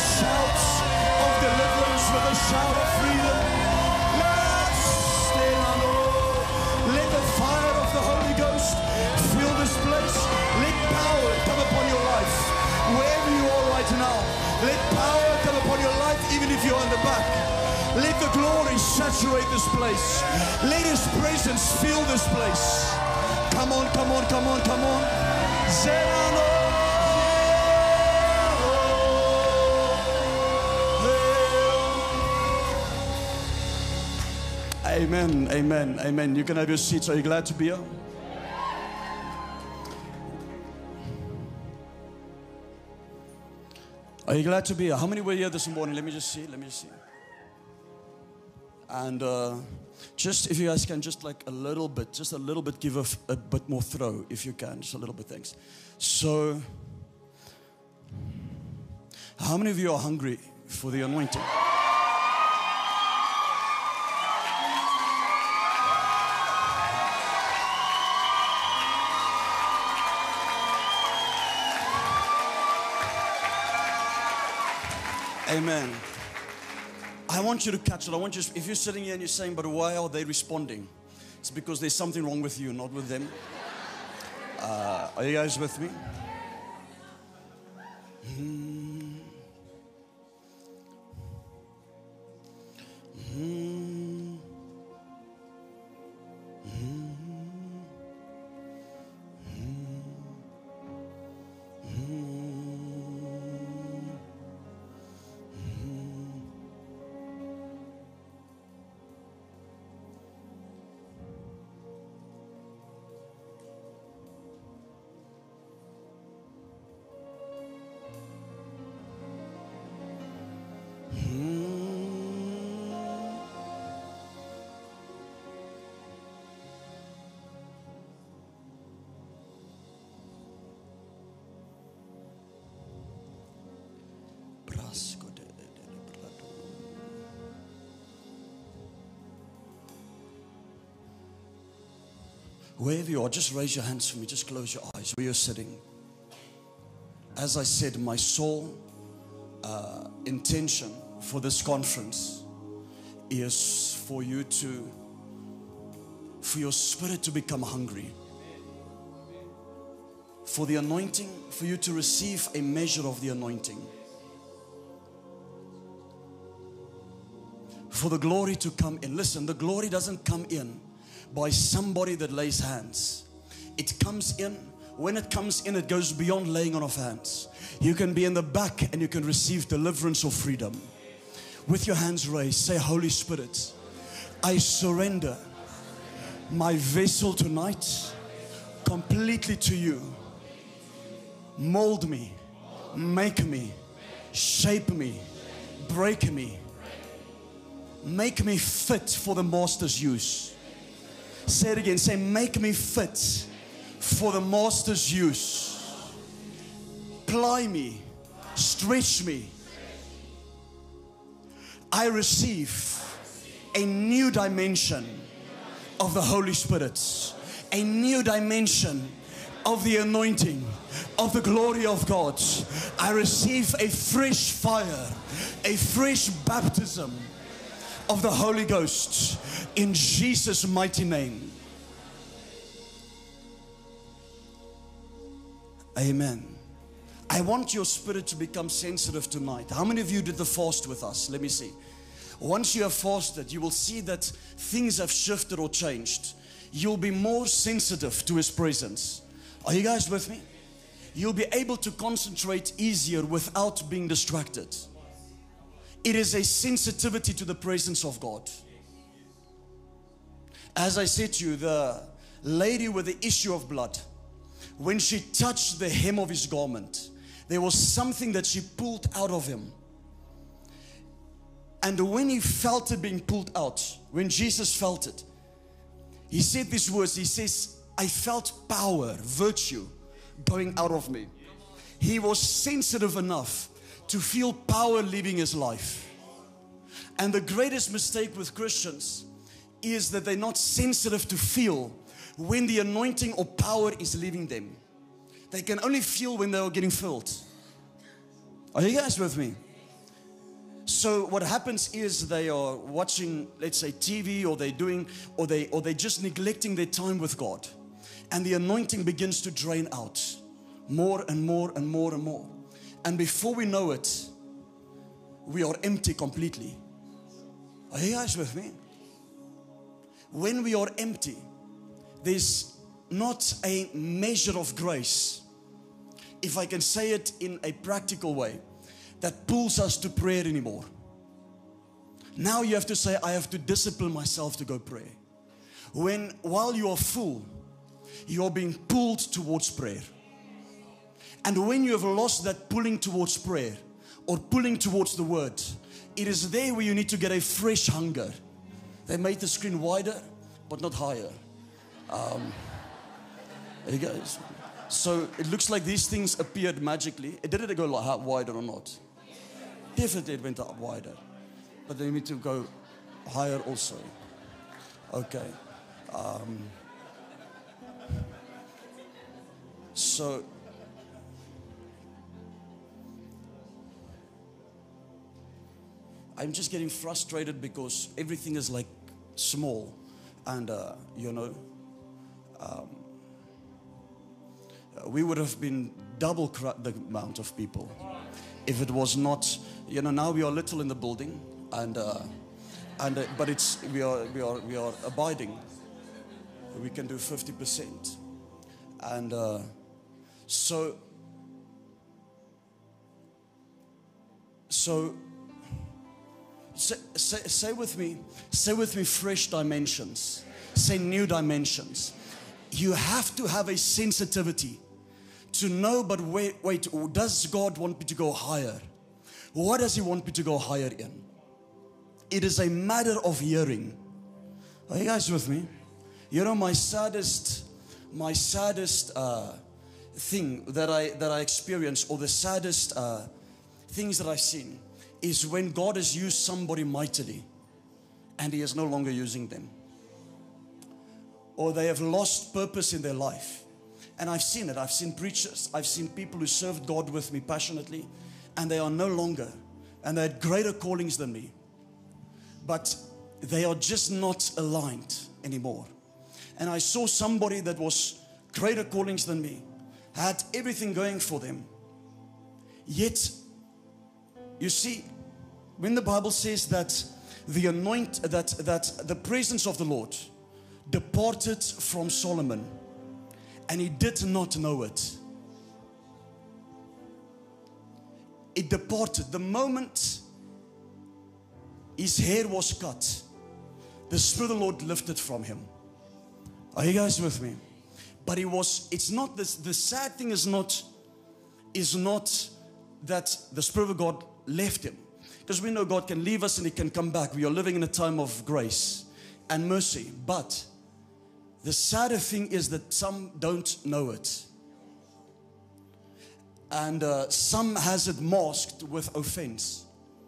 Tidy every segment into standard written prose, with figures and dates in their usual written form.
shouts of deliverance, with a shout of freedom. Let the fire of the Holy Ghost fill this place. Let power come upon your life. Wherever you are right now, let power come upon your life, even if you're on the back. Let the glory saturate this place. Let His presence fill this place. Come on, come on, come on, come on. Zelano. Amen, amen, amen. You can have your seats. Are you glad to be here? Are you glad to be here? How many were here this morning? Let me just see. Let me just see. And just if you guys can, just like a little bit, give a bit more throw if you can. Just a little bit, thanks. So, how many of you are hungry for the anointing? Amen. I want you to catch it. I want you, if you're sitting here and you're saying, but why are they responding? It's because there's something wrong with you, not with them. Are you guys with me? Wherever you are, just raise your hands for me. Just close your eyes where you're sitting. As I said, my sole intention for this conference is for your spirit to become hungry. For the anointing, for you to receive a measure of the anointing. For the glory to come in. Listen, the glory doesn't come in by somebody that lays hands. It comes in. When it comes in, it goes beyond laying on of hands. You can be in the back and you can receive deliverance or freedom. With your hands raised, say, Holy Spirit, I surrender my vessel tonight completely to you. Mold me, make me, shape me, break me, make me fit for the Master's use. Say it again. Say, make me fit for the Master's use. Ply me, stretch me. I receive a new dimension of the Holy Spirit, a new dimension of the anointing, of the glory of God. I receive a fresh fire, a fresh baptism of the Holy Ghost in Jesus' mighty name. Amen. I want your spirit to become sensitive tonight. How many of you did the fast with us? Let me see. Once you have fasted, you will see that things have shifted or changed. You'll be more sensitive to His presence. Are you guys with me? You'll be able to concentrate easier without being distracted. It is a sensitivity to the presence of God. As I said to you, the lady with the issue of blood, when she touched the hem of His garment, there was something that she pulled out of Him. And when He felt it being pulled out, when Jesus felt it, He said these words. He says, I felt power, virtue going out of me. He was sensitive enough to feel power leaving his life. And the greatest mistake with Christians is that they're not sensitive to feel when the anointing or power is leaving them. They can only feel when they are getting filled. Are you guys with me? So what happens is they are watching, let's say, TV, or they're just neglecting their time with God. And the anointing begins to drain out more and more and more and more. And before we know it, we are empty completely. Are you guys with me? When we are empty, there's not a measure of grace, if I can say it in a practical way, that pulls us to prayer anymore. Now you have to say, I have to discipline myself to go pray. While you are full, you are being pulled towards prayer. And when you have lost that pulling towards prayer or pulling towards the word, it is there where you need to get a fresh hunger. They made the screen wider, but not higher. There you go. So it looks like these things appeared magically. Did it go wider or not? Definitely it went up wider. But then you need to go higher also. Okay. So I'm just getting frustrated because everything is like small, and we would have been double the amount of people if it was not, now we are little in the building, but we are abiding. We can do 50%, and so say with me fresh dimensions. Say new dimensions. You have to have a sensitivity to know, but wait, does God want me to go higher? What does He want me to go higher in? It is a matter of hearing. Are you guys with me? My saddest thing that I experienced, or the saddest things that I've seen, is when God has used somebody mightily and He is no longer using them, or they have lost purpose in their life. And I've seen it. I've seen preachers, I've seen people who served God with me passionately, and they are no longer, and they had greater callings than me, but they are just not aligned anymore. And I saw somebody that was greater callings than me, had everything going for them, yet you see, when the Bible says that the presence of the Lord departed from Solomon, and he did not know it. It departed. The moment his hair was cut, the Spirit of the Lord lifted from him. Are you guys with me? But it's not this. The sad thing is not that the Spirit of God left him, because we know God can leave us and He can come back. We are living in a time of grace and mercy. But the sadder thing is that some don't know it, and some has it masked with offense.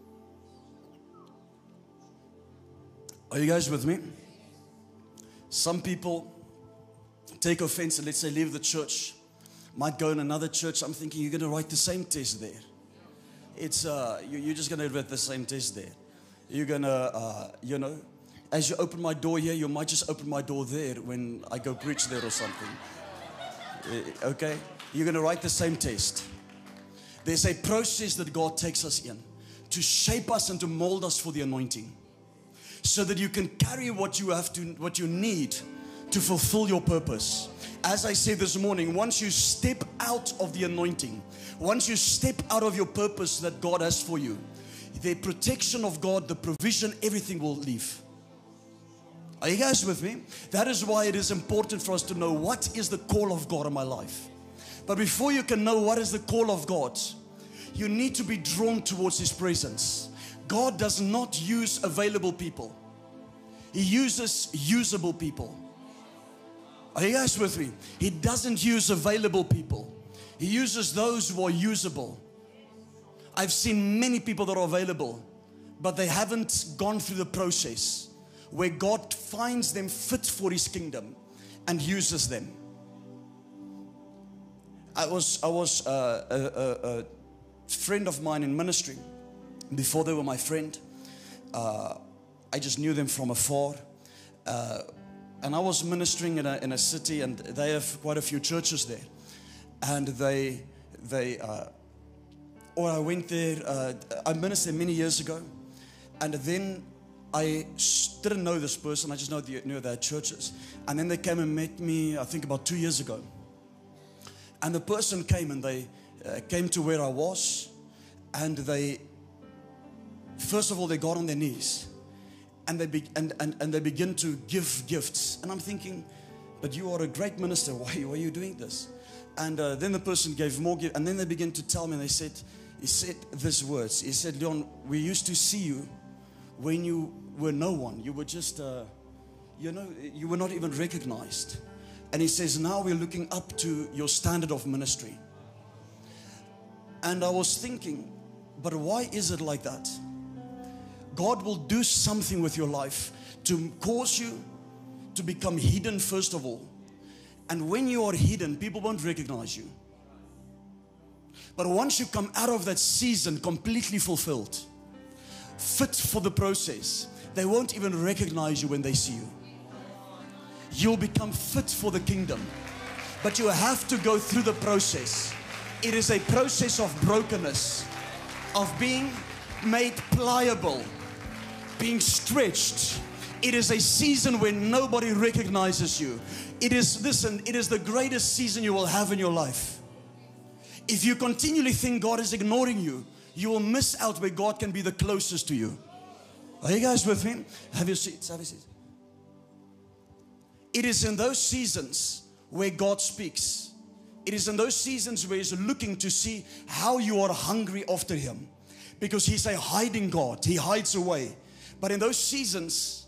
Are you guys with me? Some people take offense and, let's say, leave the church, might go in another church. I'm thinking, you're going to write the same test there. It's you're just going to write the same test there. You're going to, as you open my door here, you might just open my door there when I go preach there or something. Okay? You're going to write the same test. There's a process that God takes us in to shape us and to mold us for the anointing, so that you can carry what you need to fulfill your purpose. As I said this morning, once you step out of the anointing, once you step out of your purpose that God has for you, the protection of God, the provision, everything will leave. Are you guys with me? That is why it is important for us to know what is the call of God in my life. But before you can know what is the call of God, you need to be drawn towards His presence. God does not use available people. He uses usable people. Are you guys with me? He doesn't use available people. He uses those who are usable. I've seen many people that are available, but they haven't gone through the process where God finds them fit for His kingdom and uses them. I was a friend of mine in ministry. Before they were my friend, I just knew them from afar. And I was ministering in a city, and they have quite a few churches there. And I went there, I ministered many years ago. And then I didn't know this person, I just knew they had churches. And then they came and met me, I think about 2 years ago. And the person came, and they came to where I was. And first of all, they got on their knees. And they begin to give gifts. And I'm thinking, but you are a great minister. Why are you doing this? And then the person gave more gifts. And then they began to tell me, and he said these words. He said, Leon, we used to see you when you were no one. You were just, you were not even recognized. And he says, now we're looking up to your standard of ministry. And I was thinking, but why is it like that? God will do something with your life to cause you to become hidden first of all. And when you are hidden, people won't recognize you. But once you come out of that season completely fulfilled, fit for the process, they won't even recognize you when they see you. You'll become fit for the kingdom. But you have to go through the process. It is a process of brokenness, of being made pliable, being stretched. It is a season when nobody recognizes you. It is the greatest season you will have in your life. If you continually think God is ignoring you, you will miss out where God can be the closest to you. Are you guys with me? Have your seats, have your seats. It is in those seasons where God speaks. It is in those seasons where He's looking to see how you are hungry after Him. Because He's a hiding God. He hides away. But in those seasons,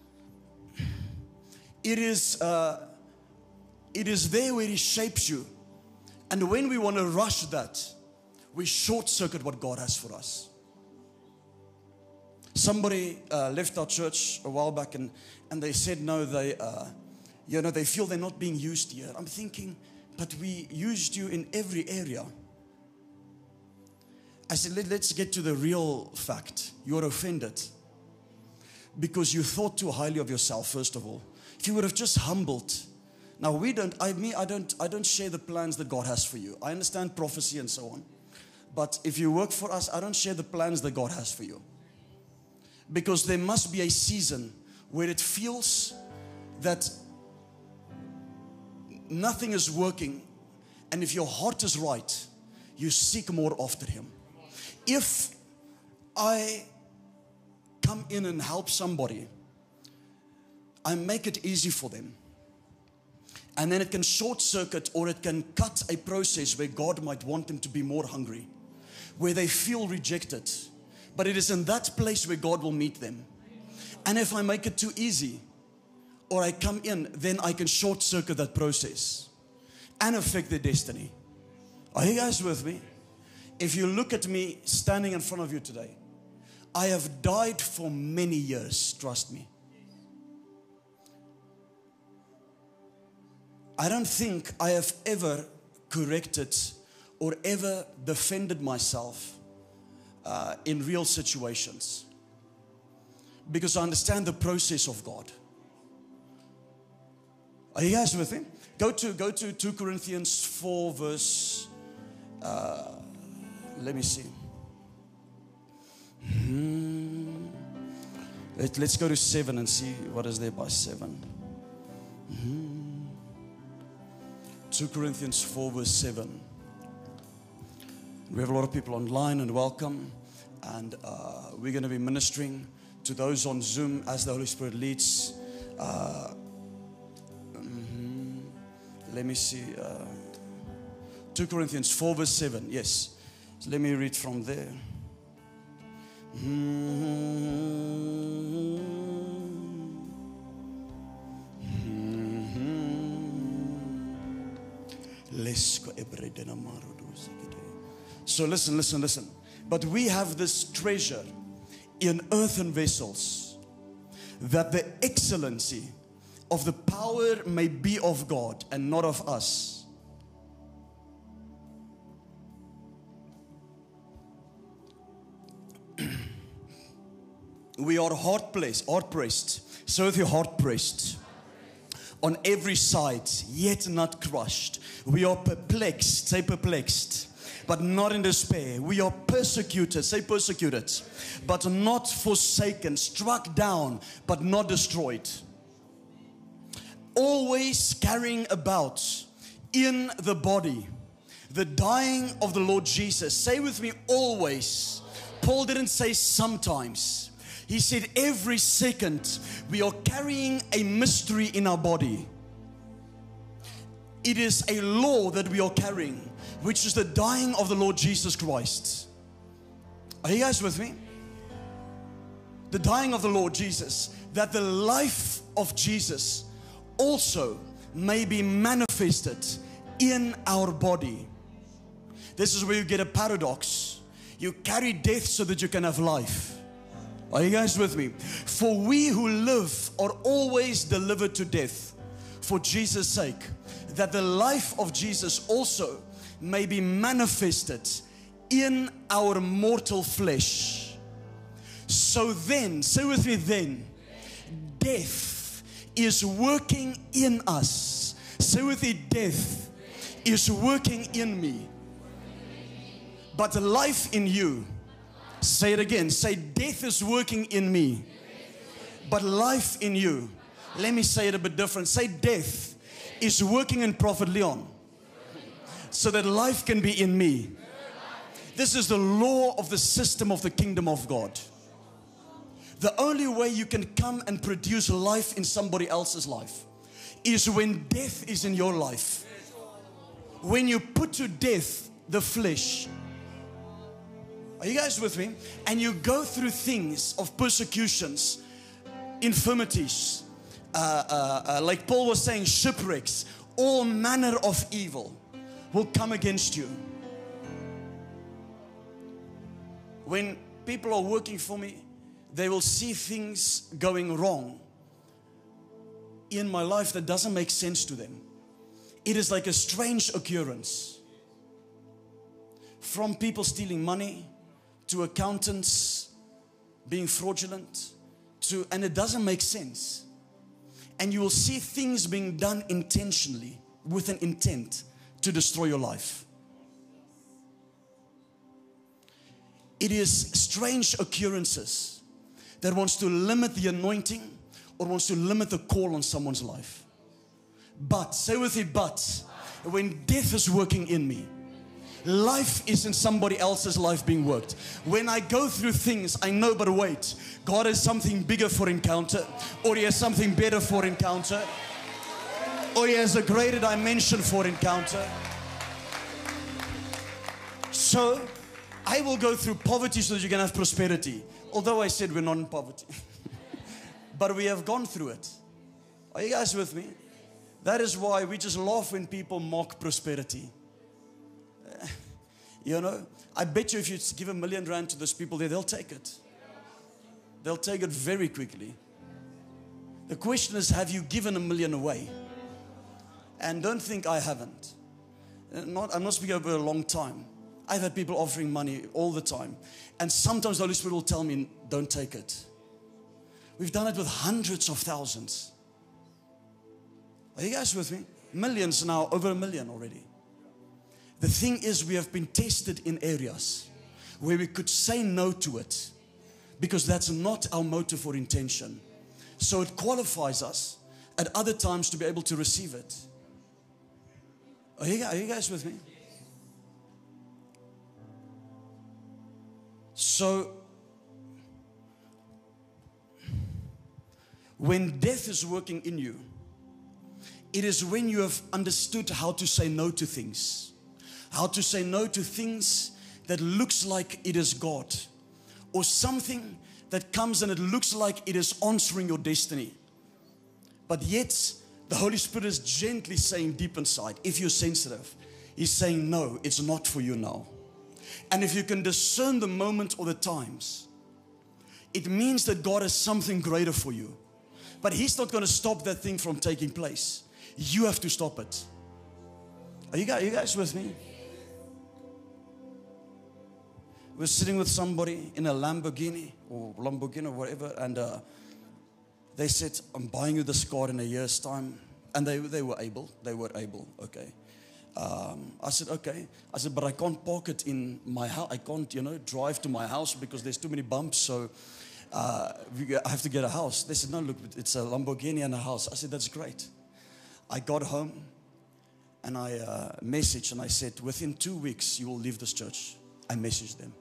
it is there where He shapes you. And when we want to rush that, we short circuit what God has for us. Somebody left our church a while back, and they said no, they feel they're not being used here. I'm thinking, but we used you in every area. I said, let's get to the real fact. You're offended because you thought too highly of yourself, first of all. If you would have just humbled. Now I don't share the plans that God has for you. I understand prophecy and so on. But if you work for us, I don't share the plans that God has for you. Because there must be a season where it feels that nothing is working. And if your heart is right, you seek more after Him. If I come in and help somebody, I make it easy for them. And then it can short circuit, or it can cut a process where God might want them to be more hungry, where they feel rejected. But it is in that place where God will meet them. And if I make it too easy, or I come in, then I can short circuit that process and affect their destiny. Are you guys with me? If you look at me standing in front of you today, I have died for many years, trust me. I don't think I have ever corrected or ever defended myself in real situations, because I understand the process of God. Are you guys with me? Go to 2 Corinthians 4 verse, let me see. Let's go to 7 and see what is there by 7. 2 Corinthians 4 verse 7. We have a lot of people online, and welcome. And we're going to be ministering to those on Zoom as the Holy Spirit leads. Let me see. 2 Corinthians 4 verse 7. Yes. So let me read from there. So listen. But we have this treasure in earthen vessels, that the excellency of the power may be of God and not of us. We are hard pressed. So with your heart pressed on every side, yet not crushed. We are perplexed, say perplexed, but not in despair. We are persecuted, say persecuted, but not forsaken, struck down, but not destroyed. Always carrying about in the body the dying of the Lord Jesus. Say with me, always. Paul didn't say sometimes. He said every second we are carrying a mystery in our body. It is a law that we are carrying, which is the dying of the Lord Jesus Christ. Are you guys with me? The dying of the Lord Jesus, that the life of Jesus also may be manifested in our body. This is where you get a paradox. You carry death so that you can have life. Are you guys with me? For we who live are always delivered to death for Jesus' sake, that the life of Jesus also may be manifested in our mortal flesh. So then, say with me then, death is working in us. Say with me, death is working in me, but life in you. Say it again. Say, death is working in me, but life in you. Let me say it a bit different. Say, death is working in Prophet Leon so that life can be in me. This is the law of the system of the kingdom of God. The only way you can come and produce life in somebody else's life is when death is in your life. When you put to death the flesh. Are you guys with me? And you go through things of persecutions, infirmities, like Paul was saying, shipwrecks, all manner of evil will come against you. When people are working for me, they will see things going wrong in my life that doesn't make sense to them. It is like a strange occurrence. From people stealing money, to accountants being fraudulent, and it doesn't make sense. And you will see things being done intentionally with an intent to destroy your life. It is strange occurrences that wants to limit the anointing or wants to limit the call on someone's life. But, say with me, but when death is working in me, life is in somebody else's life being worked. When I go through things, I know, but wait, God has something bigger for Encounter, or He has something better for Encounter, or He has a greater dimension for Encounter. So I will go through poverty so that you can have prosperity. Although I said we're not in poverty. But we have gone through it. Are you guys with me? That is why we just laugh when people mock prosperity. You know, I bet you if you give R1 million to those people there, they'll take it. They'll take it very quickly. The question is, have you given $1 million away? And don't think I haven't. I'm not speaking over a long time. I've had people offering money all the time. And sometimes the Holy Spirit will tell me, don't take it. We've done it with hundreds of thousands. Are you guys with me? Millions now, over $1 million already. The thing is, we have been tested in areas where we could say no to it because that's not our motive or intention. So it qualifies us at other times to be able to receive it. Are you guys with me? So when death is working in you, it is when you have understood how to say no to things. How to say no to things that looks like it is God, or something that comes and it looks like it is answering your destiny. But yet, the Holy Spirit is gently saying deep inside, if you're sensitive, He's saying, no, it's not for you now. And if you can discern the moment or the times, it means that God has something greater for you. But He's not going to stop that thing from taking place. You have to stop it. Are you guys with me? we're sitting with somebody in a Lamborghini or whatever, and they said, I'm buying you this car in a year's time. And they were able, okay. I said, okay. I said, but I can't park it in my house. I can't, drive to my house because there's too many bumps. So I have to get a house. They said, no, look, it's a Lamborghini and a house. I said, that's great. I got home and I messaged and I said, within 2 weeks, you will leave this church. I messaged them.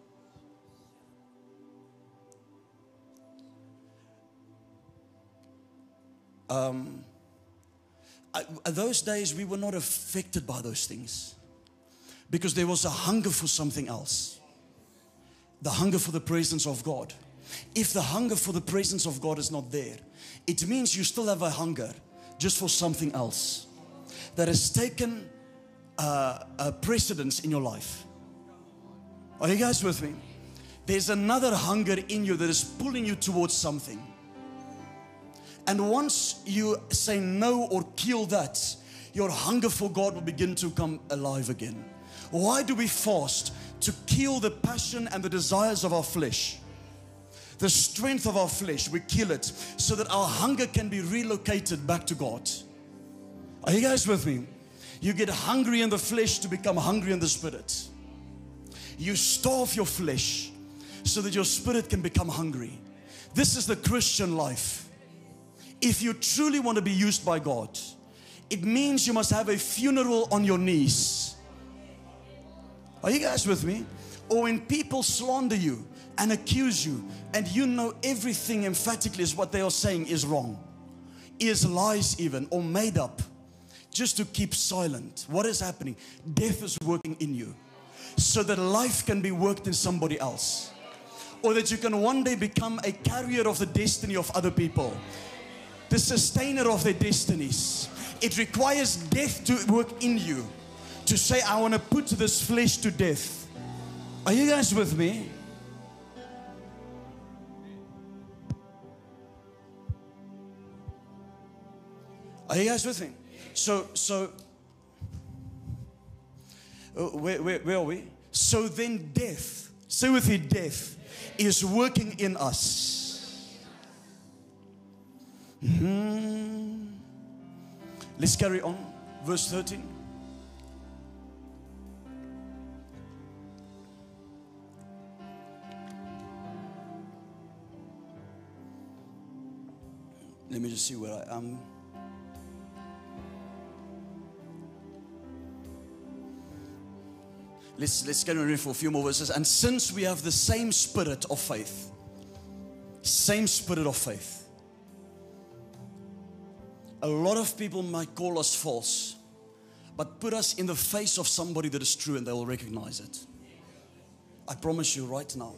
Those days, we were not affected by those things because there was a hunger for something else. The hunger for the presence of God. If the hunger for the presence of God is not there, it means you still have a hunger just for something else that has taken a precedence in your life. Are you guys with me? There's another hunger in you that is pulling you towards something. And once you say no or kill that, your hunger for God will begin to come alive again. Why do we fast? To kill the passion and the desires of our flesh. The strength of our flesh, we kill it so that our hunger can be relocated back to God. Are you guys with me? You get hungry in the flesh to become hungry in the spirit. You starve your flesh so that your spirit can become hungry. This is the Christian life. If you truly want to be used by God, it means you must have a funeral on your knees. Are you guys with me? Or when people slander you and accuse you, and you know everything emphatically is what they are saying is wrong, is lies even, or made up, just to keep silent. What is happening? Death is working in you so that life can be worked in somebody else. Or that you can one day become a carrier of the destiny of other people. The sustainer of their destinies. It requires death to work in you. To say, I want to put this flesh to death. Are you guys with me? Are you guys with me? So where are we? So then death, say with me, death is working in us. Let's carry on. Verse 13. Let me just see where I am. Let's get ready for a few more verses. And since we have the same spirit of faith, a lot of people might call us false, but put us in the face of somebody that is true and they will recognize it. I promise you right now.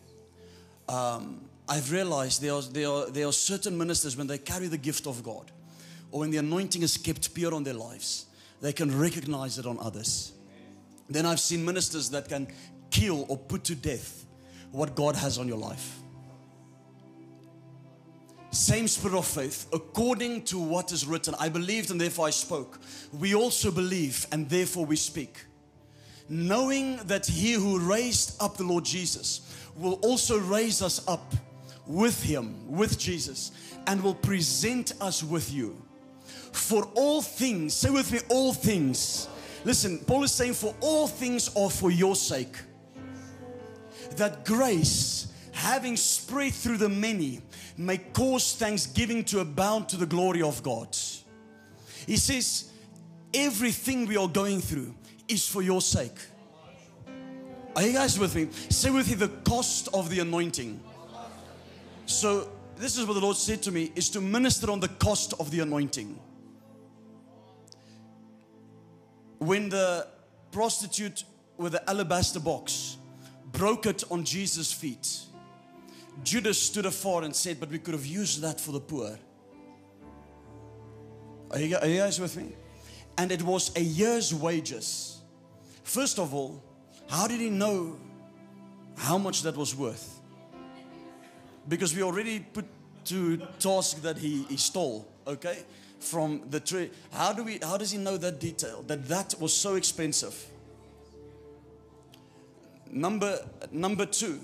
I've realized there are certain ministers, when they carry the gift of God, or when the anointing is kept pure on their lives, they can recognize it on others. Then I've seen ministers that can kill or put to death what God has on your life. Same spirit of faith, according to what is written. I believed and therefore I spoke. We also believe and therefore we speak. Knowing that He who raised up the Lord Jesus will also raise us up with Him, with Jesus, and will present us with you. For all things, say with me, all things. Listen, Paul is saying, for all things are for your sake. That grace, having spread through the many, may cause thanksgiving to abound to the glory of God. He says, everything we are going through is for your sake. Are you guys with me? Say with me, the cost of the anointing. So this is what the Lord said to me, is to minister on the cost of the anointing. When the prostitute with the alabaster box broke it on Jesus' feet, Judas stood afar and said, but we could have used that for the poor. Are you guys with me? And it was a year's wages. First of all, how did he know how much that was worth? Because we already put to task that he stole, okay, from the tree. How does he know that detail? That was so expensive. Number two.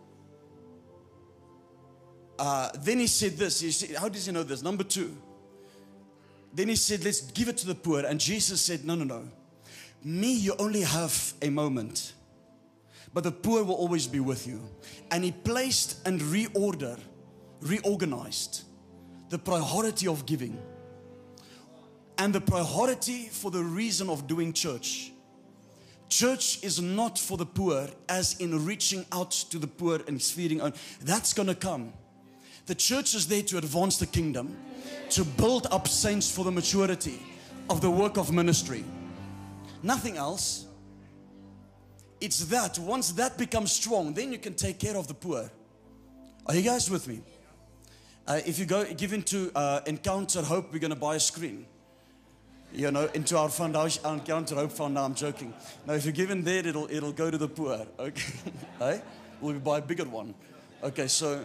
Then he said this. He said, how does he know this? Number two. Then he said, let's give it to the poor. And Jesus said, no, no, no. Me, you only have a moment. But the poor will always be with you. And he placed and reorganized the priority of giving. And the priority for the reason of doing church. Church is not for the poor, as in reaching out to the poor and feeding on. That's going to come. The church is there to advance the kingdom, to build up saints for the maturity of the work of ministry. Nothing else. It's that. Once that becomes strong, then you can take care of the poor. Are you guys with me? If you give into Encounter Hope, we're going to buy a screen. You know, into our foundation, Encounter Hope Fund. No, I'm joking. Now, if you give in there, it'll go to the poor. Okay, hey? We'll buy a bigger one. Okay, so,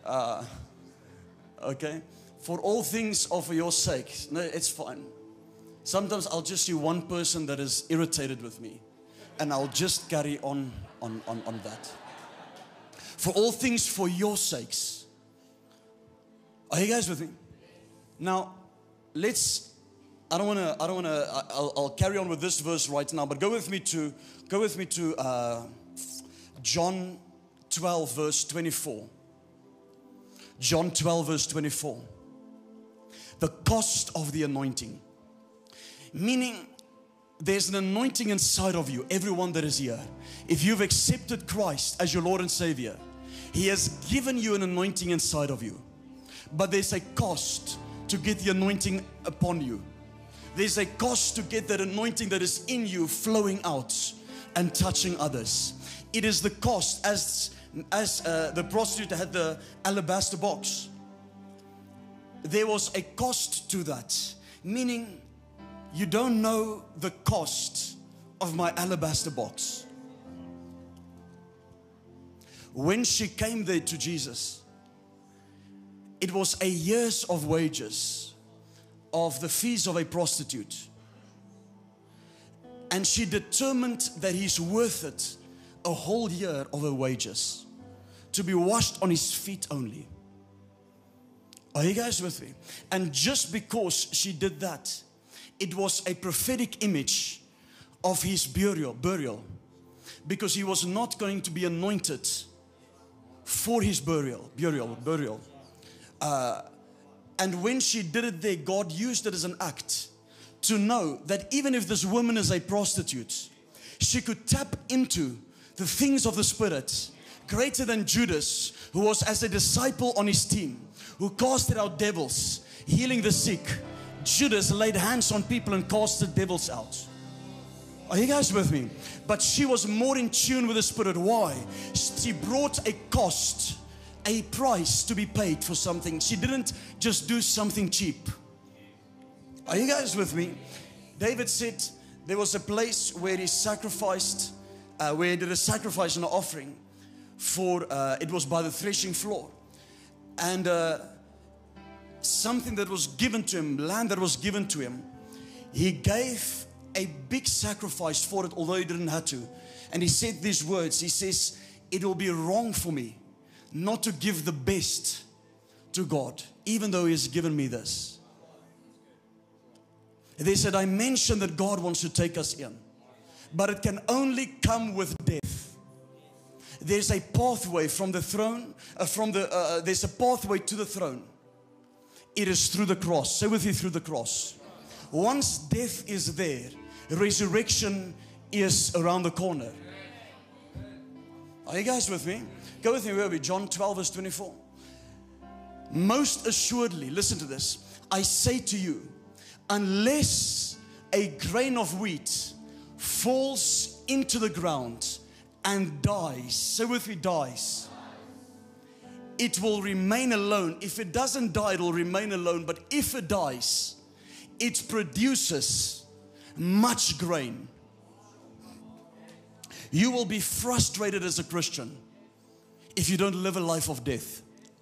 okay. For all things are for your sake. No, it's fine. Sometimes I'll just see one person that is irritated with me, and I'll just carry on that. For all things for your sakes. Are you guys with me? Now, I'll carry on with this verse right now, but go with me to John 12 verse 24. John 12 verse 24. The cost of the anointing. Meaning, there's an anointing inside of you, everyone that is here. If you've accepted Christ as your Lord and Savior, He has given you an anointing inside of you. But there's a cost to get the anointing upon you. There's a cost to get that anointing that is in you flowing out and touching others. It is the cost, as the prostitute had the alabaster box. There was a cost to that. Meaning, you don't know the cost of my alabaster box. When she came there to Jesus, it was a year's of wages of the fees of a prostitute. And she determined that he's worth it, a whole year of her wages, to be washed on his feet only. Are you guys with me? And just because she did that, it was a prophetic image of his burial, because he was not going to be anointed for his burial. And when she did it there, God used it as an act to know that even if this woman is a prostitute, she could tap into the things of the Spirit greater than Judas, who was as a disciple on his team, who casted out devils, healing the sick. Judas laid hands on people and cast the devils out. Are you guys with me? But she was more in tune with the Spirit. Why? She brought a cost, a price to be paid for something. She didn't just do something cheap. Are you guys with me? David said there was a place where he sacrificed, where he did a sacrifice and an offering for, it was by the threshing floor. And something that was given to him, land that was given to him, he gave a big sacrifice for it, although he didn't have to. And he said these words. He says, it will be wrong for me not to give the best to God, even though He has given me this. They said, I mentioned that God wants to take us in, but it can only come with death. There's a pathway from the throne, there's a pathway to the throne. It is through the cross. Say with me, through the cross. Once death is there, resurrection is around the corner. Are you guys with me? Go with me, where are we? John 12 verse 24. Most assuredly, listen to this, I say to you, unless a grain of wheat falls into the ground and dies, say with me, dies, it will remain alone. If it doesn't die, it will remain alone. But if it dies, it produces much grain. You will be frustrated as a Christian if you don't live a life of death.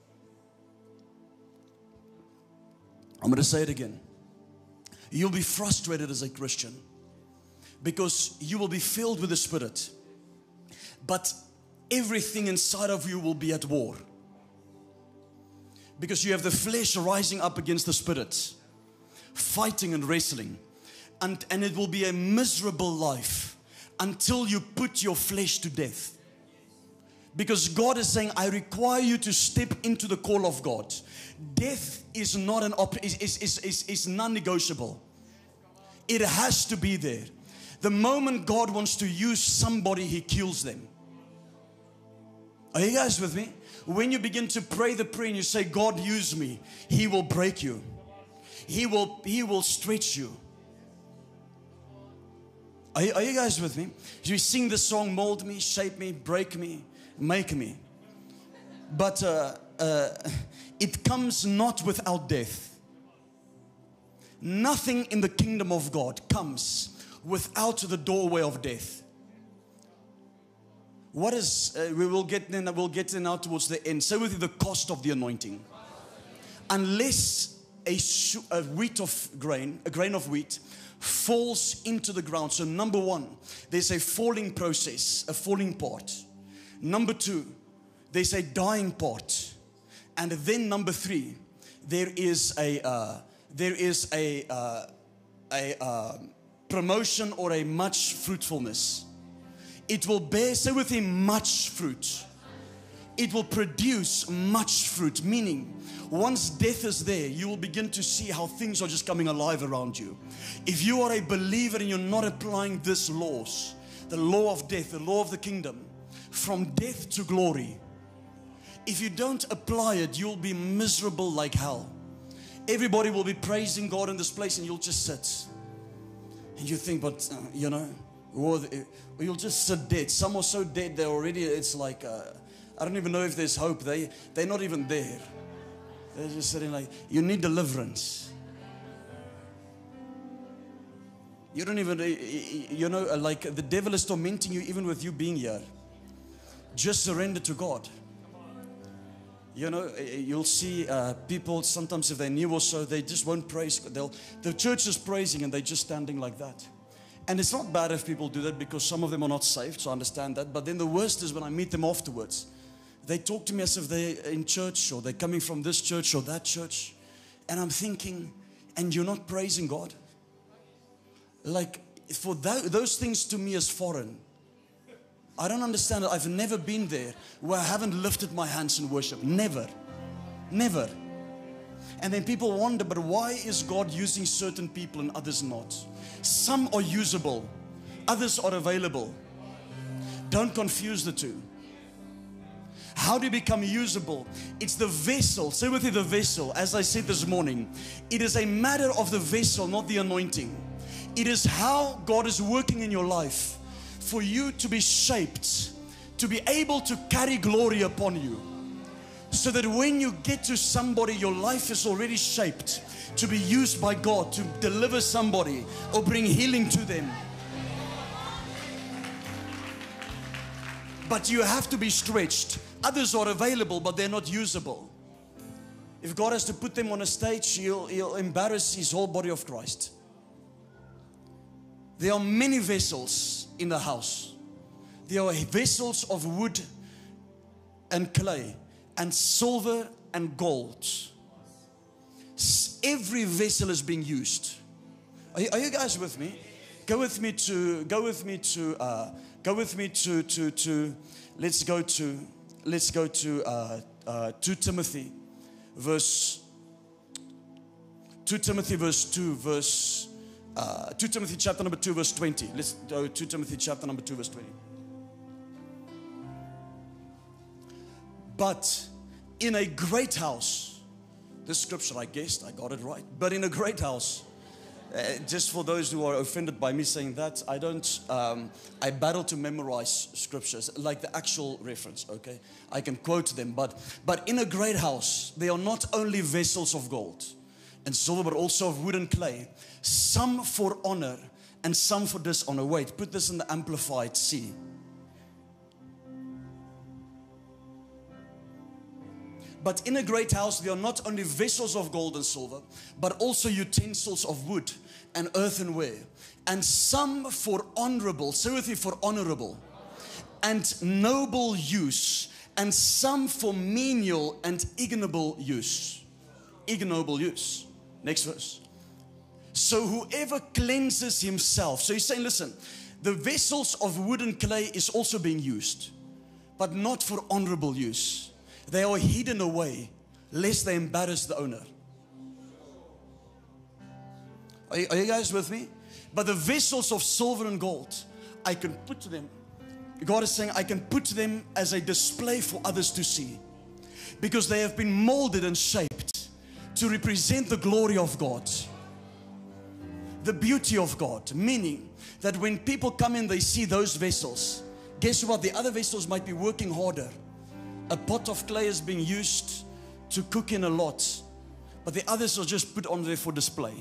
I'm going to say it again. You'll be frustrated as a Christian because you will be filled with the Spirit. but everything inside of you will be at war. Because you have the flesh rising up against the spirit, fighting and wrestling. And it will be a miserable life until you put your flesh to death. Because God is saying, I require you to step into the call of God. Death is not is non-negotiable. It has to be there. The moment God wants to use somebody, He kills them. Are you guys with me? When you begin to pray the prayer and you say, God, use me, He will break you. He will stretch you. Are you guys with me? You sing the song, mold me, shape me, break me, make me. But it comes not without death. Nothing in the kingdom of God comes without the doorway of death. What is, we'll get in now towards the end. Say with you, the cost of the anointing. Unless a grain of wheat falls into the ground. So number one, there's a falling process, a falling part. Number two, there's a dying part. And then number three, there is a promotion or a much fruitfulness. It will bear, say with him, much fruit. It will produce much fruit, meaning once death is there, you will begin to see how things are just coming alive around you. If you are a believer and you're not applying these laws, the law of death, the law of the kingdom, from death to glory, if you don't apply it, you'll be miserable like hell. Everybody will be praising God in this place and you'll just sit. And you think, but you know, or you'll just sit dead. Some are so dead they're already, it's like, I don't even know if there's hope. They're not even there. They're just sitting like, you need deliverance. You don't even, you know, like the devil is tormenting you even with you being here. Just surrender to God. You know, you'll see people, sometimes if they're new or so, they just won't praise. The church is praising and they're just standing like that. And it's not bad if people do that because some of them are not saved, so I understand that. But then the worst is when I meet them afterwards. They talk to me as if they're in church or they're coming from this church or that church. And I'm thinking, and you're not praising God? Like, for those things to me is foreign. I don't understand it. I've never been there where I haven't lifted my hands in worship. Never. Never. And then people wonder, but why is God using certain people and others not? Some are usable. Others are available. Don't confuse the two. How do you become usable? It's the vessel. Say with me, the vessel. As I said this morning, it is a matter of the vessel, not the anointing. It is how God is working in your life for you to be shaped, to be able to carry glory upon you. So that when you get to somebody, your life is already shaped to be used by God to deliver somebody or bring healing to them. But you have to be stretched. Others are available, but they're not usable. If God has to put them on a stage, he'll embarrass His whole body of Christ. There are many vessels in the house. There are vessels of wood and clay and silver and gold. Every vessel is being used. Are you guys with me? Go with me to let's go to 2 Timothy verse 2 Timothy chapter number 2 verse 20. Let's go 2 Timothy chapter number 2 verse 20. But in a great house, this scripture, I guessed I got it right, but in a great house, just for those who are offended by me saying that, I battle to memorize scriptures, like the actual reference, okay? I can quote them, but in a great house, they are not only vessels of gold and silver, but also of wood and clay, some for honor and some for dishonor. Wait, put this in the Amplified C. But in a great house, there are not only vessels of gold and silver, but also utensils of wood and earthenware, and some for honorable, say with me, for honorable, and noble use, and some for menial and ignoble use. Ignoble use. Next verse. So whoever cleanses himself. So he's saying, listen, the vessels of wood and clay is also being used, but not for honorable use. They are hidden away, lest they embarrass the owner. Are you guys with me? But the vessels of silver and gold, I can put them. God is saying, I can put them as a display for others to see, because they have been molded and shaped to represent the glory of God, the beauty of God. Meaning that when people come in, they see those vessels. Guess what? The other vessels might be working harder. A pot of clay is being used to cook in a lot, but the others are just put on there for display.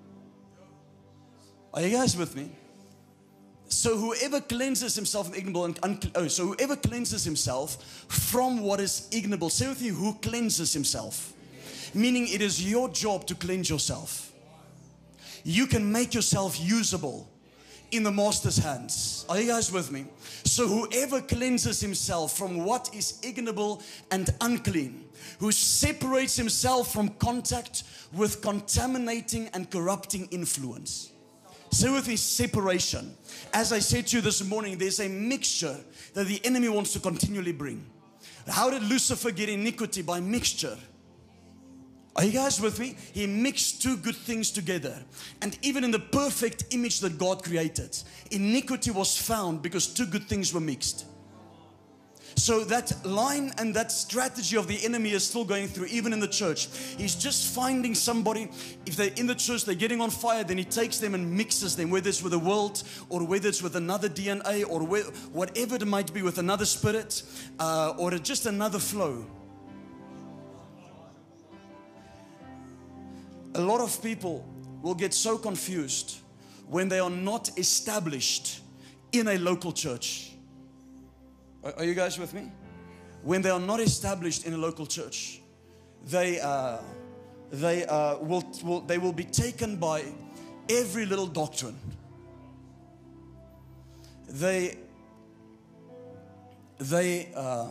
Are you guys with me? So whoever cleanses himself from ignoble and so whoever cleanses himself from what is ignoble. Say with me, who cleanses himself? Meaning it is your job to cleanse yourself. You can make yourself usable in the master's hands. Are you guys with me? So whoever cleanses himself from what is ignoble and unclean, who separates himself from contact with contaminating and corrupting influence. Say with me, separation. As I said to you this morning, there's a mixture that the enemy wants to continually bring. How did Lucifer get iniquity? By mixture. Are you guys with me? He mixed two good things together. And even in the perfect image that God created, iniquity was found because two good things were mixed. So that line and that strategy of the enemy is still going through, even in the church. He's just finding somebody. If they're in the church, they're getting on fire, then he takes them and mixes them, whether it's with the world or whether it's with another DNA or whatever it might be, with another spirit or just another flow. A lot of people will get so confused when they are not established in a local church. Are you guys with me? When they are not established in a local church, they will be taken by every little doctrine. Then they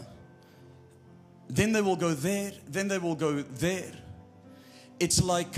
will go there. Then they will go there. It's like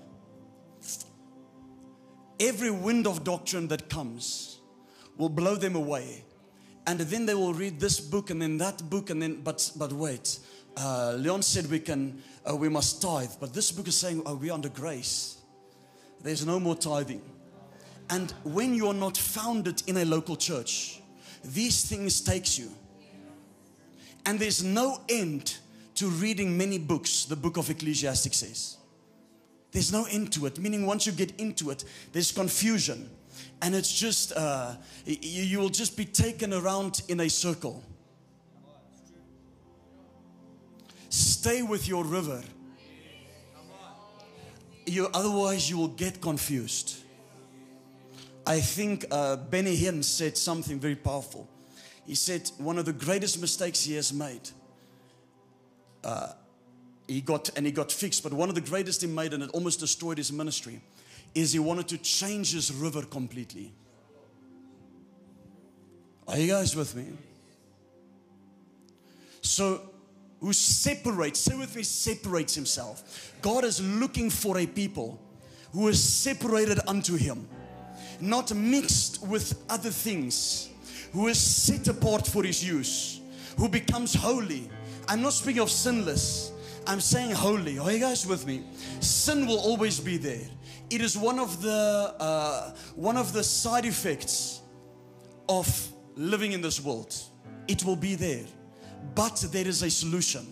every wind of doctrine that comes will blow them away. And then they will read this book and then that book and then, but wait, Leon said we must tithe. But this book is saying, we're under grace. There's no more tithing. And when you're not founded in a local church, these things takes you. And there's no end to reading many books, the book of Ecclesiastes says. There's no end to it. Meaning once you get into it, there's confusion. And it's just, you will just be taken around in a circle. Stay with your river. Otherwise you will get confused. I think Benny Hinn said something very powerful. He said one of the greatest mistakes he has made, he got fixed, but one of the greatest he made, and it almost destroyed his ministry, is he wanted to change his river completely. Are you guys with me? So, who separates, say with me, separates himself. God is looking for a people who is separated unto him, not mixed with other things, who is set apart for his use, who becomes holy. I'm not speaking of sinless, I'm saying holy. Are you guys with me? Sin will always be there. It is one of the side effects of living in this world. It will be there, but there is a solution.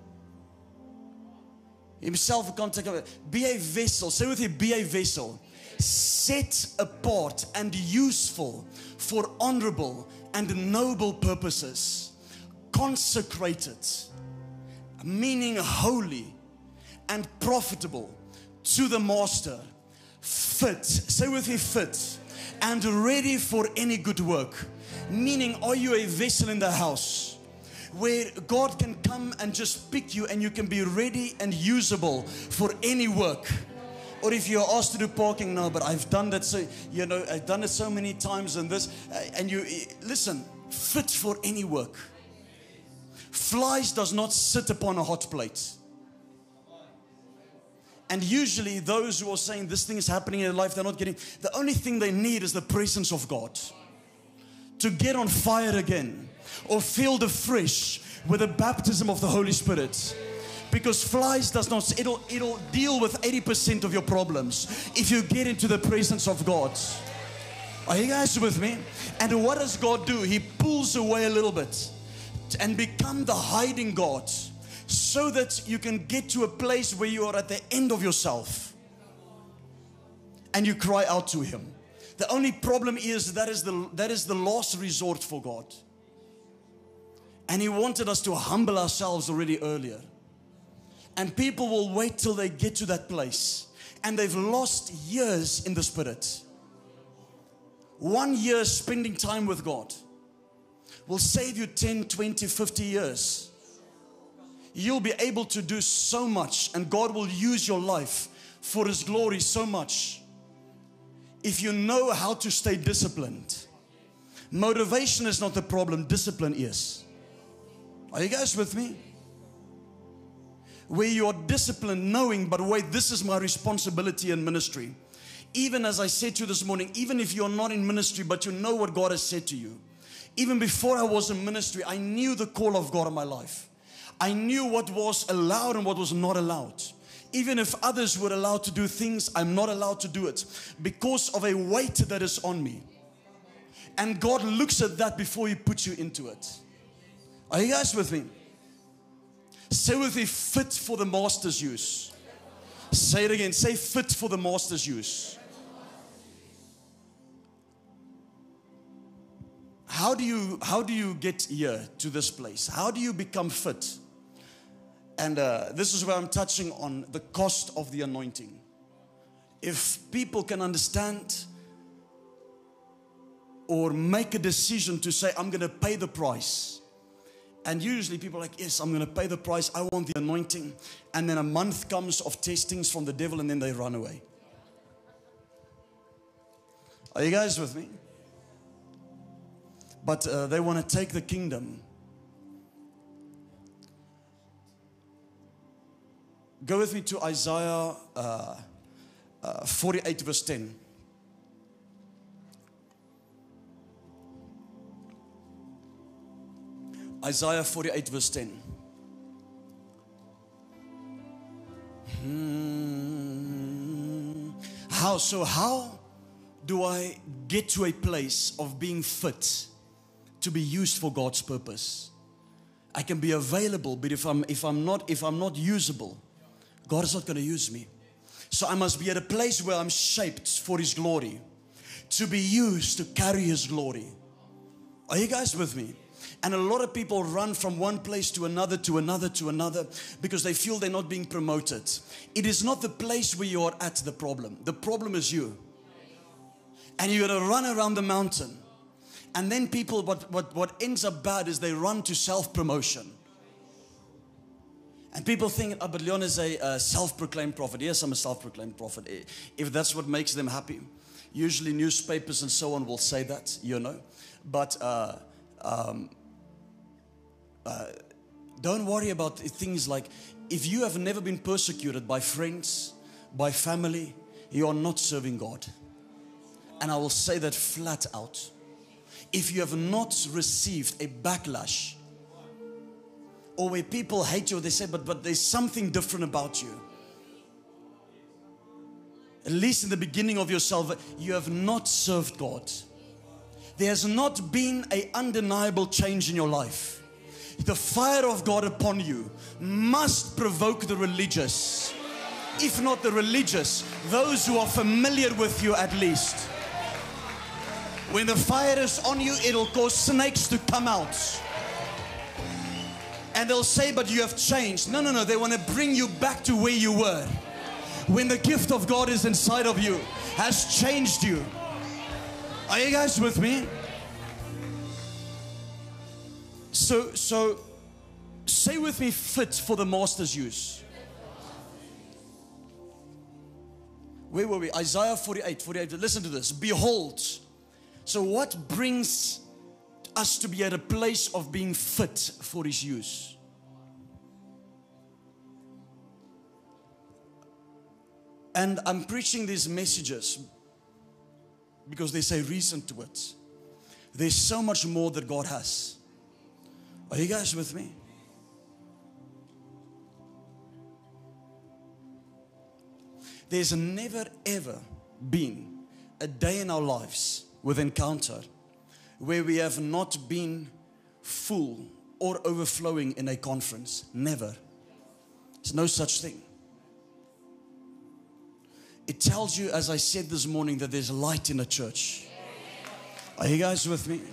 Himself can't take it. Be a vessel. Say with you, be a vessel. Set apart and useful for honorable and noble purposes. Consecrated, meaning holy and profitable to the master. Fit, say with me, fit, and ready for any good work. Meaning, are you a vessel in the house where God can come and just pick you and you can be ready and usable for any work? Or if you're asked to do parking, no, but I've done that, so I've done it so many times and this, and you listen, fit for any work. Flies does not sit upon a hot plate. And usually those who are saying this thing is happening in their life, they're not getting, the only thing they need is the presence of God. To get on fire again, or filled afresh with the baptism of the Holy Spirit. Because flies does not, it'll deal with 80% of your problems if you get into the presence of God. Are you guys with me? And what does God do? He pulls away a little bit and become the hiding God, so that you can get to a place where you are at the end of yourself and you cry out to Him. The only problem is that is the last resort for God. And He wanted us to humble ourselves already earlier. And people will wait till they get to that place, and they've lost years in the Spirit. 1 year spending time with God will save you 10, 20, 50 years. You'll be able to do so much, and God will use your life for His glory so much if you know how to stay disciplined. Motivation is not the problem, discipline is. Are you guys with me? Where you are disciplined, knowing, but wait, this is my responsibility in ministry. Even as I said to you this morning, even if you're not in ministry, but you know what God has said to you. Even before I was in ministry, I knew the call of God in my life. I knew what was allowed and what was not allowed. Even if others were allowed to do things, I'm not allowed to do it because of a weight that is on me. And God looks at that before He puts you into it. Are you guys with me? Say with me, fit for the Master's use. Say it again. Say fit for the Master's use. How do you get here to this place? How do you become fit? And this is where I'm touching on the cost of the anointing. If people can understand or make a decision to say, I'm going to pay the price. And usually people are like, yes, I'm going to pay the price. I want the anointing. And then a month comes of testings from the devil, and then they run away. Are you guys with me? But they want to take the kingdom. Go with me to Isaiah 48 verse 10. Isaiah 48 verse 10. How do I get to a place of being fit to be used for God's purpose? I can be available, but if I'm not usable, God is not going to use me. So I must be at a place where I'm shaped for His glory, to be used to carry His glory. Are you guys with me? And a lot of people run from one place to another, to another, to another, because they feel they're not being promoted. It is not the place where you are at the problem. The problem is you. And you're going to run around the mountain. And then people, what ends up bad is they run to self-promotion. And people think, oh, but Leon is a self-proclaimed prophet. Yes, I'm a self-proclaimed prophet. If that's what makes them happy. Usually newspapers and so on will say that, you know. But don't worry about things like, if you have never been persecuted by friends, by family, you are not serving God. And I will say that flat out. If you have not received a backlash, or where people hate you, they say, but there's something different about you. At least in the beginning of your salvation, you have not served God. There has not been an undeniable change in your life. The fire of God upon you must provoke the religious. If not the religious, those who are familiar with you at least. When the fire is on you, it'll cause snakes to come out. And they'll say, but you have changed. No. They want to bring you back to where you were. When the gift of God is inside of you, has changed you. Are you guys with me? So say with me, fit for the Master's use. Where were we? Isaiah 48. Listen to this. Behold. So what brings us to be at a place of being fit for His use. And I'm preaching these messages because there's a reason to it. There's so much more that God has. Are you guys with me? There's never ever been a day in our lives with Encounter where we have not been full or overflowing in a conference. Never. There's no such thing. It tells you, as I said this morning, that there's light in the church. Are you guys with me?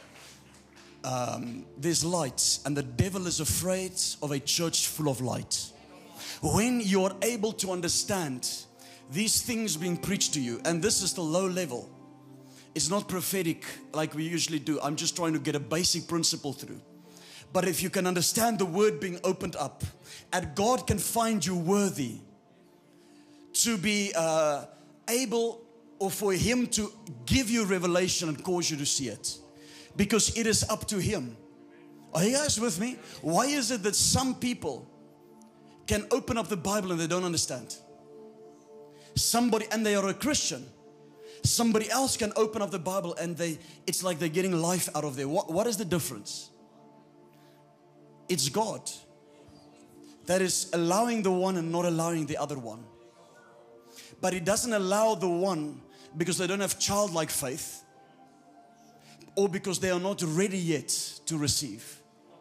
There's light, and the devil is afraid of a church full of light. When you are able to understand these things being preached to you, and this is the low level, it's not prophetic like we usually do. I'm just trying to get a basic principle through. But if you can understand the word being opened up, and God can find you worthy to be able, or for Him to give you revelation and cause you to see it, because it is up to Him. Are you guys with me? Why is it that some people can open up the Bible and they don't understand? Somebody, and they are a Christian. Somebody else can open up the Bible and it's like they're getting life out of there. What is the difference? It's God that is allowing the one and not allowing the other one. But He doesn't allow the one because they don't have childlike faith, or because they are not ready yet to receive.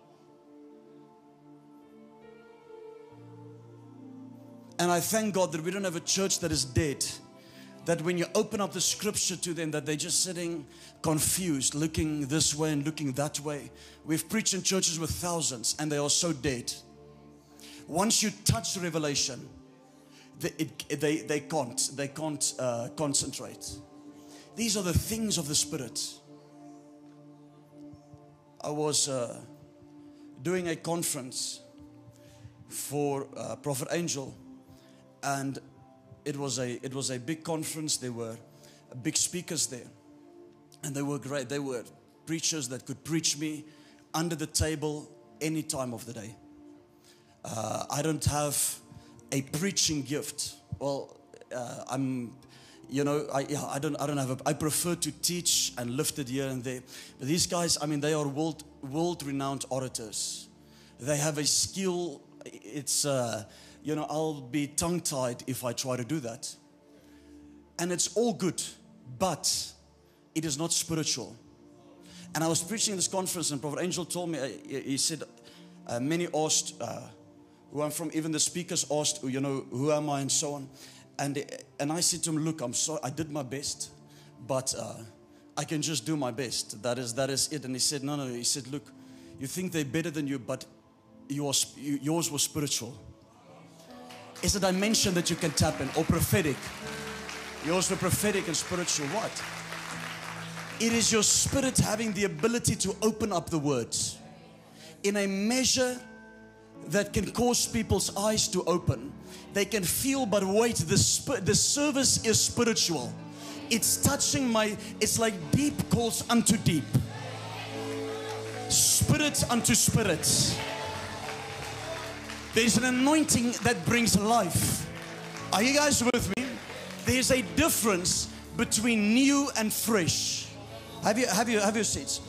And I thank God that we don't have a church that is dead, that when you open up the scripture to them, that they're just sitting confused, looking this way and looking that way. We've preached in churches with thousands and they are so dead. Once you touch revelation, they can't concentrate. These are the things of the Spirit. I was doing a conference for Prophet Angel, and it was a big conference. There were big speakers there, and they were great. They were preachers that could preach me under the table any time of the day. I don't have a preaching gift. Well, I don't have I prefer to teach and lift it here and there. But these guys, I mean, they are world-renowned orators. They have a skill. It's I'll be tongue-tied if I try to do that. And it's all good, but it is not spiritual. And I was preaching this conference, and Prophet Angel told me, he said, many asked who I'm from, even the speakers asked, who am I, and so on. And I said to him, look, I'm sorry, I did my best, but I can just do my best. That is it. And he said, no. He said, look, you think they're better than you, but yours was spiritual. It's a dimension that you can tap in, or prophetic. Yours were prophetic and spiritual. What? It is your spirit having the ability to open up the words in a measure that can cause people's eyes to open. They can feel, but wait, the service is spiritual. It's touching it's like deep calls unto deep. Spirit unto spirit. There's an anointing that brings life. Are you guys with me? There's a difference between new and fresh. Have your seats.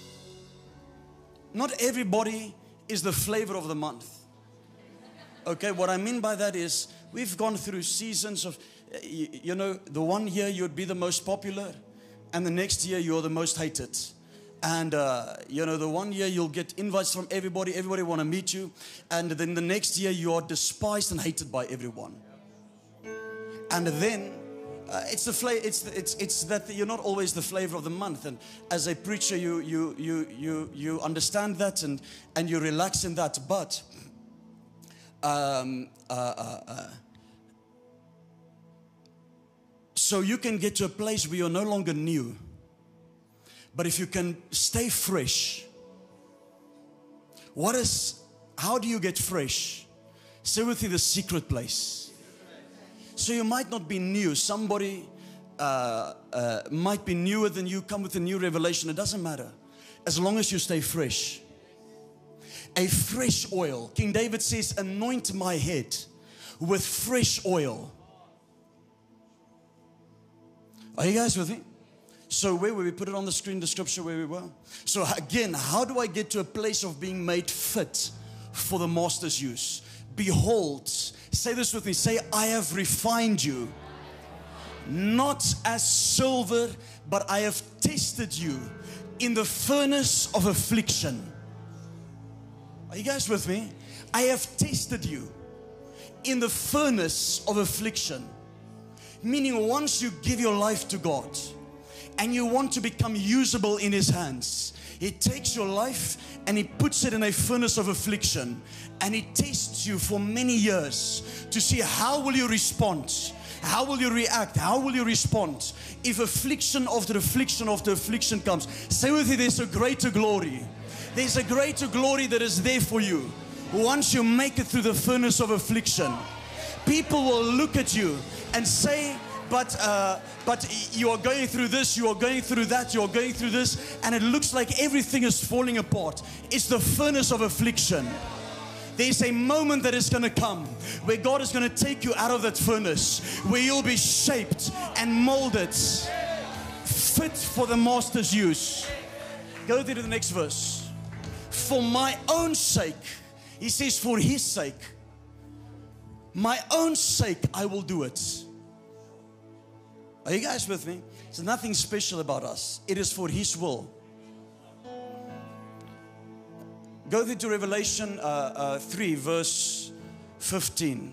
Not everybody is the flavor of the month. Okay, what I mean by that is we've gone through seasons of, the one year you'd be the most popular, and the next year you're the most hated. And, the one year you'll get invites from everybody want to meet you. And then the next year you are despised and hated by everyone. And then it's that you're not always the flavor of the month. And as a preacher, you understand that and you relax in that. But so you can get to a place where you're no longer new. But if you can stay fresh, how do you get fresh? Say with me, the secret place. So you might not be new. Somebody might be newer than you, come with a new revelation. It doesn't matter. as long as you stay fresh. A fresh oil. King David says, anoint my head with fresh oil. Are you guys with me? So where were we? Put it on the screen, the scripture where we were. So again, how do I get to a place of being made fit for the master's use? Behold, say this with me, say, I have refined you, not as silver, but I have tested you in the furnace of affliction. Are you guys with me? I have tested you in the furnace of affliction. Meaning once you give your life to God and you want to become usable in His hands, He takes your life and He puts it in a furnace of affliction, and He tests you for many years to see how will you respond. How will you react? How will you respond if affliction after affliction after affliction comes? Say with me, there's a greater glory. There's a greater glory that is there for you once you make it through the furnace of affliction. People will look at you and say, but you are going through this, you are going through that, you are going through this, and it looks like everything is falling apart. It's the furnace of affliction. There's a moment that is going to come where God is going to take you out of that furnace, where you'll be shaped and molded, fit for the master's use. Go to the next verse. For my own sake, He says, for His sake, my own sake, I will do it. Are you guys with me? There's nothing special about us. It is for His will. Go to Revelation 3, verse 15.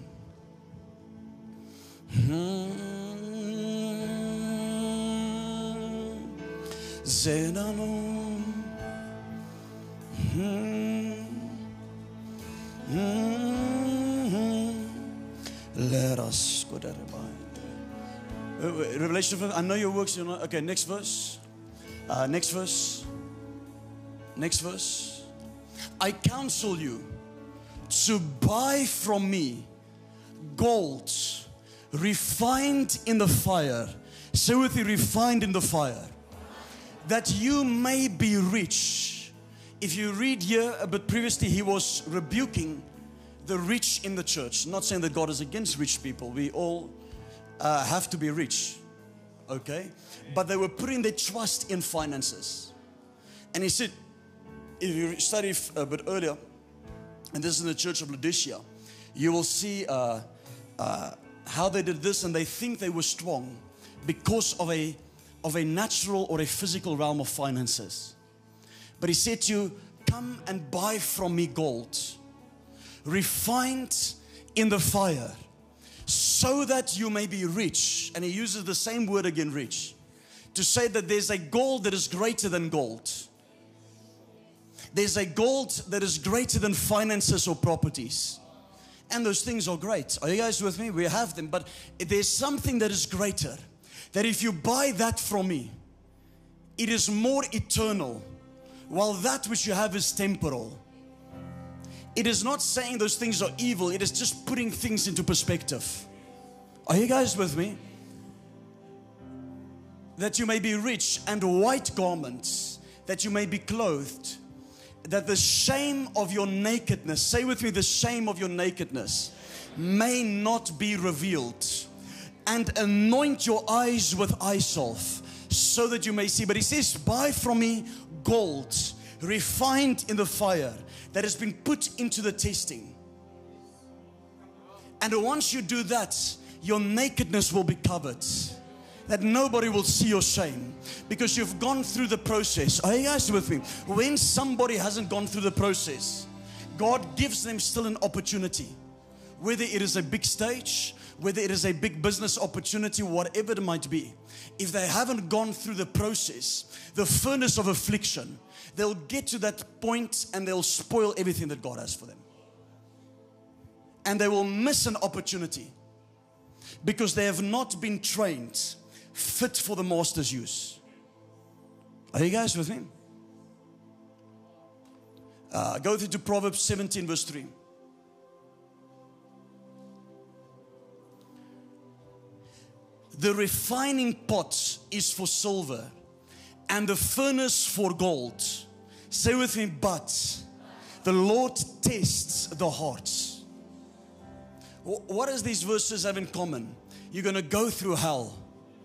Let us go there. Revelation 5, I know your works. Okay, next verse. Next verse. Next verse. I counsel you to buy from me gold refined in the fire. Say with me, refined in the fire, that you may be rich. If you read here, but previously He was rebuking the rich in the church. Not saying that God is against rich people. We all have to be rich, okay? But they were putting their trust in finances. And He said, if you study a bit earlier, and this is in the church of Laodicea, you will see how they did this, and they think they were strong because of a natural or a physical realm of finances. But He said to you, come and buy from me gold, refined in the fire, so that you may be rich. And He uses the same word again, rich, to say that there's a gold that is greater than gold. There's a gold that is greater than finances or properties. And those things are great. Are you guys with me? We have them. But there's something that is greater. That if you buy that from me, it is more eternal, while that which you have is temporal. It is not saying those things are evil. It is just putting things into perspective. Are you guys with me? That you may be rich, and white garments, that you may be clothed, that the shame of your nakedness, say with me, the shame of your nakedness may not be revealed, and anoint your eyes with eye salve, so that you may see. But He says, buy from me gold refined in the fire, that has been put into the testing. And once you do that, your nakedness will be covered, that nobody will see your shame, because you've gone through the process. Are you guys with me? When somebody hasn't gone through the process, God gives them still an opportunity, whether it is a big stage, whether it is a big business opportunity, whatever it might be. If they haven't gone through the process, the furnace of affliction, they'll get to that point and they'll spoil everything that God has for them. And they will miss an opportunity because they have not been trained fit for the master's use. Are you guys with me? Go to Proverbs 17 verse 3. The refining pot is for silver, and the furnace for gold. Say with me, but the Lord tests the hearts. What does these verses have in common? You're going to go through hell,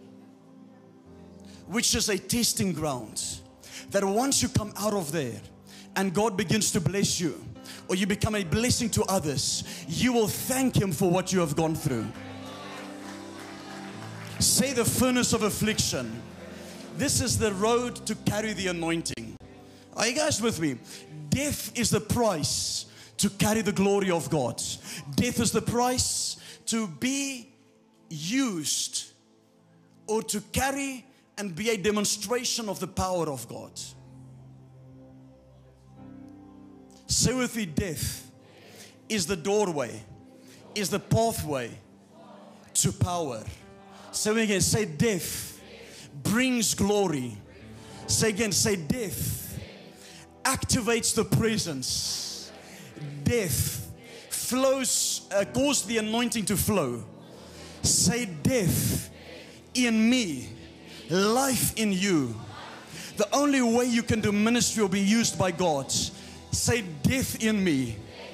which is a testing ground. That once you come out of there and God begins to bless you, or you become a blessing to others, you will thank Him for what you have gone through. Say the furnace of affliction. This is the road to carry the anointing. Are you guys with me? Death is the price to carry the glory of God. Death is the price to be used or to carry and be a demonstration of the power of God. Say with me, death is the doorway, is the pathway to power. Say again, say death brings glory. Say again, say death activates the presence. Death flows, causes the anointing to flow. Say death in me, life in you. The only way you can do ministry or be used by God. Say death in me.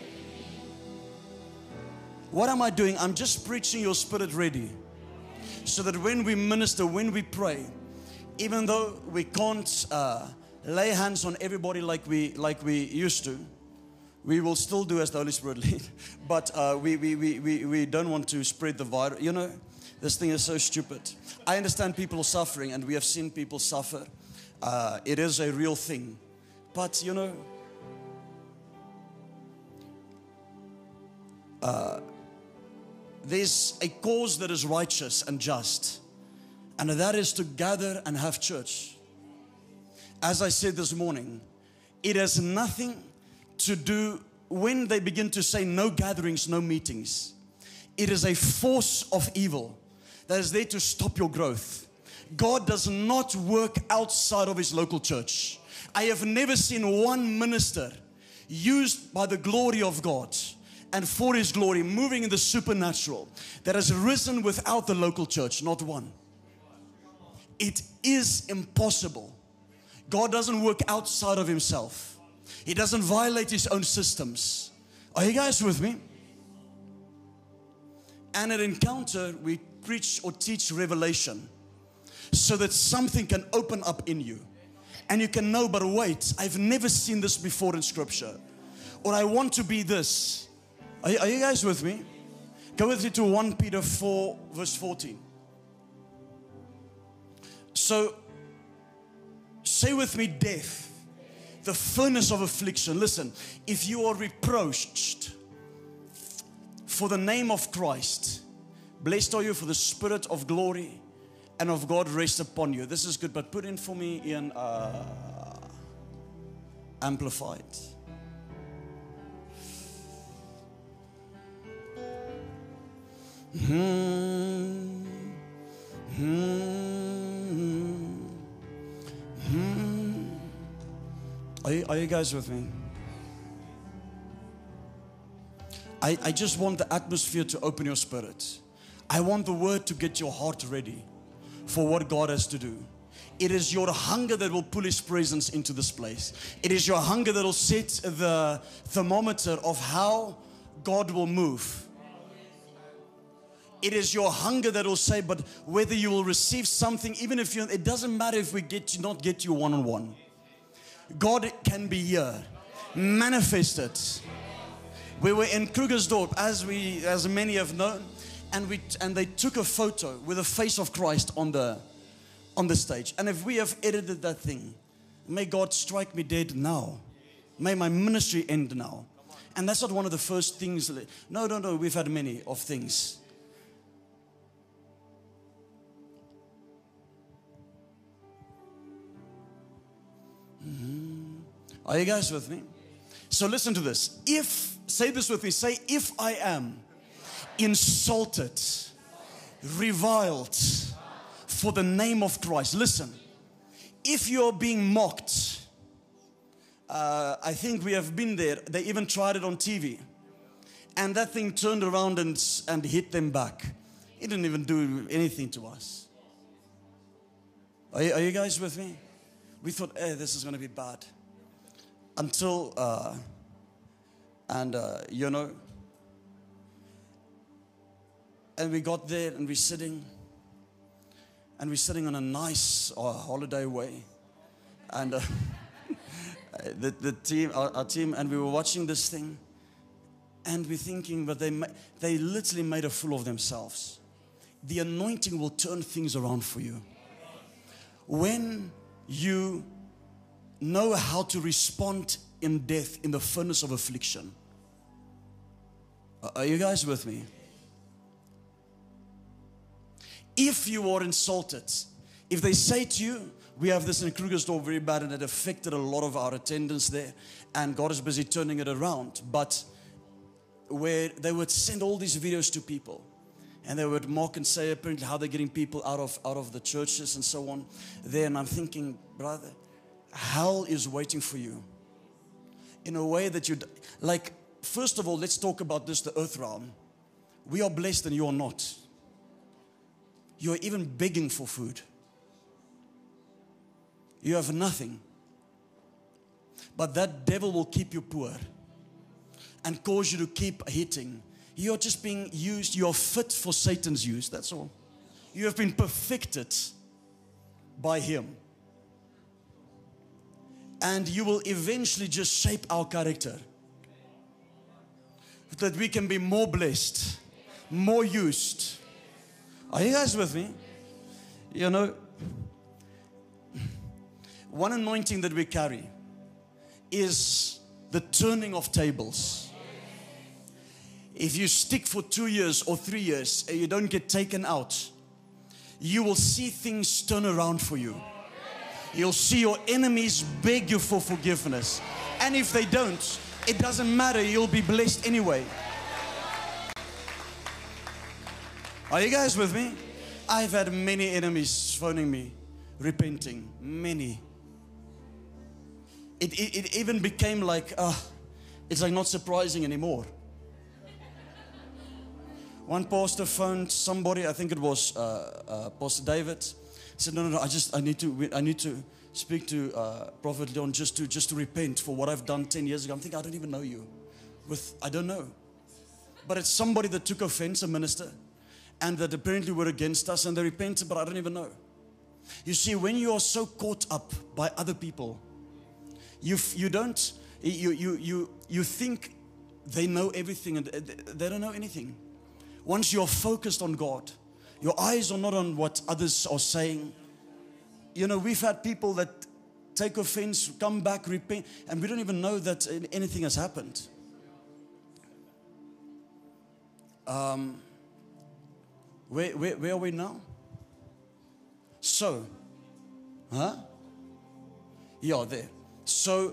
What am I doing? I'm just preaching your spirit ready. So that when we minister, when we pray, even though we can't lay hands on everybody like we used to, we will still do as the Holy Spirit leads. But we don't want to spread the virus. You know, this thing is so stupid. I understand people are suffering, and we have seen people suffer. It is a real thing. But you know, there's a cause that is righteous and just, and that is to gather and have church. As I said this morning, it has nothing to do when they begin to say no gatherings, no meetings. It is a force of evil that is there to stop your growth. God does not work outside of His local church. I have never seen one minister used by the glory of God and for His glory, moving in the supernatural, that has risen without the local church. Not one. It is impossible. God doesn't work outside of Himself. He doesn't violate His own systems. Are you guys with me? And at Encounter, we preach or teach revelation so that something can open up in you. And you can know, but wait, I've never seen this before in Scripture. Or I want to be this. Are you guys with me? Go with me to 1 Peter 4 verse 14. So, say with me, death, the furnace of affliction. Listen, if you are reproached for the name of Christ, blessed are you, for the Spirit of glory and of God rests upon you. This is good, but put in for me in Amplified. Are you guys with me? I just want the atmosphere to open your spirit. I want the word to get your heart ready for what God has to do. It is your hunger that will pull His presence into this place. It is your hunger that will set the thermometer of how God will move. It is your hunger that will say, but whether you will receive something, even if it doesn't matter if we not get you one-on-one. God can be here, manifested. We were in Krugersdorp, as many have known, and they took a photo with the face of Christ on the stage. And if we have edited that thing, may God strike me dead now. May my ministry end now. And that's not one of the first things. No, we've had many of things. Are you guys with me? So listen to this. Say this with me, say, if I am insulted, reviled for the name of Christ. Listen, if you're being mocked, I think we have been there. They even tried it on TV. And that thing turned around and hit them back. It didn't even do anything to us. Are you guys with me? We thought, this is going to be bad. until, you know, and we got there and we're sitting on a nice holiday way. And the team, our team, and we were watching this thing, and we're thinking, but they literally made a fool of themselves. The anointing will turn things around for you. When you know how to respond in death, in the furnace of affliction. Are you guys with me? If you are insulted, if they say to you, we have this in Krugersdorp very bad, and it affected a lot of our attendance there, and God is busy turning it around, but where they would send all these videos to people, and they would mock and say apparently how they're getting people out of the churches and so on there. And I'm thinking, brother, hell is waiting for you in a way that you, like, first of all, let's talk about this, the earth realm. We are blessed and you are not. You are even begging for food. You have nothing. But that devil will keep you poor and cause you to keep hitting. You're just being used. You're fit for Satan's use. That's all. You have been perfected by him. And you will eventually just shape our character, that we can be more blessed, more used. Are you guys with me? You know, one anointing that we carry is the turning of tables. If you stick for 2 years or 3 years and you don't get taken out, you will see things turn around for you. You'll see your enemies beg you for forgiveness. And if they don't, it doesn't matter, you'll be blessed anyway. Are you guys with me? I've had many enemies phoning me, repenting. Many. It even became like, it's like not surprising anymore. One pastor phoned somebody, I think it was Pastor David. Said, no, I need to speak to Prophet Leon just to repent for what I've done 10 years ago. I'm thinking, I don't even know you. I don't know. But it's somebody that took offense, a minister, and that apparently were against us, and they repented, but I don't even know. You see, when you are so caught up by other people, you think they know everything, and they don't know anything. Once you're focused on God, your eyes are not on what others are saying. You know, we've had people that take offense, come back, repent, and we don't even know that anything has happened. Where are we now? So, yeah, there. So,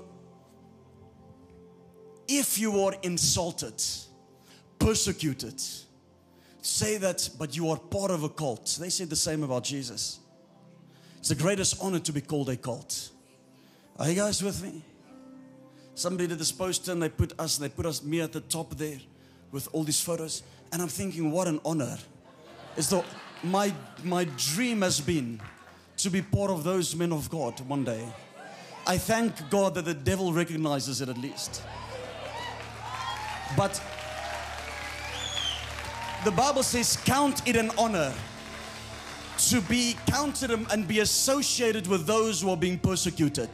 if you are insulted, persecuted, say that, but you are part of a cult. They said the same about Jesus. It's the greatest honor to be called a cult. Are you guys with me? Somebody did this poster and they put me at the top there with all these photos. And I'm thinking, what an honor. It's my dream has been to be part of those men of God one day. I thank God that the devil recognizes it at least. But the Bible says, count it an honor to be counted and be associated with those who are being persecuted,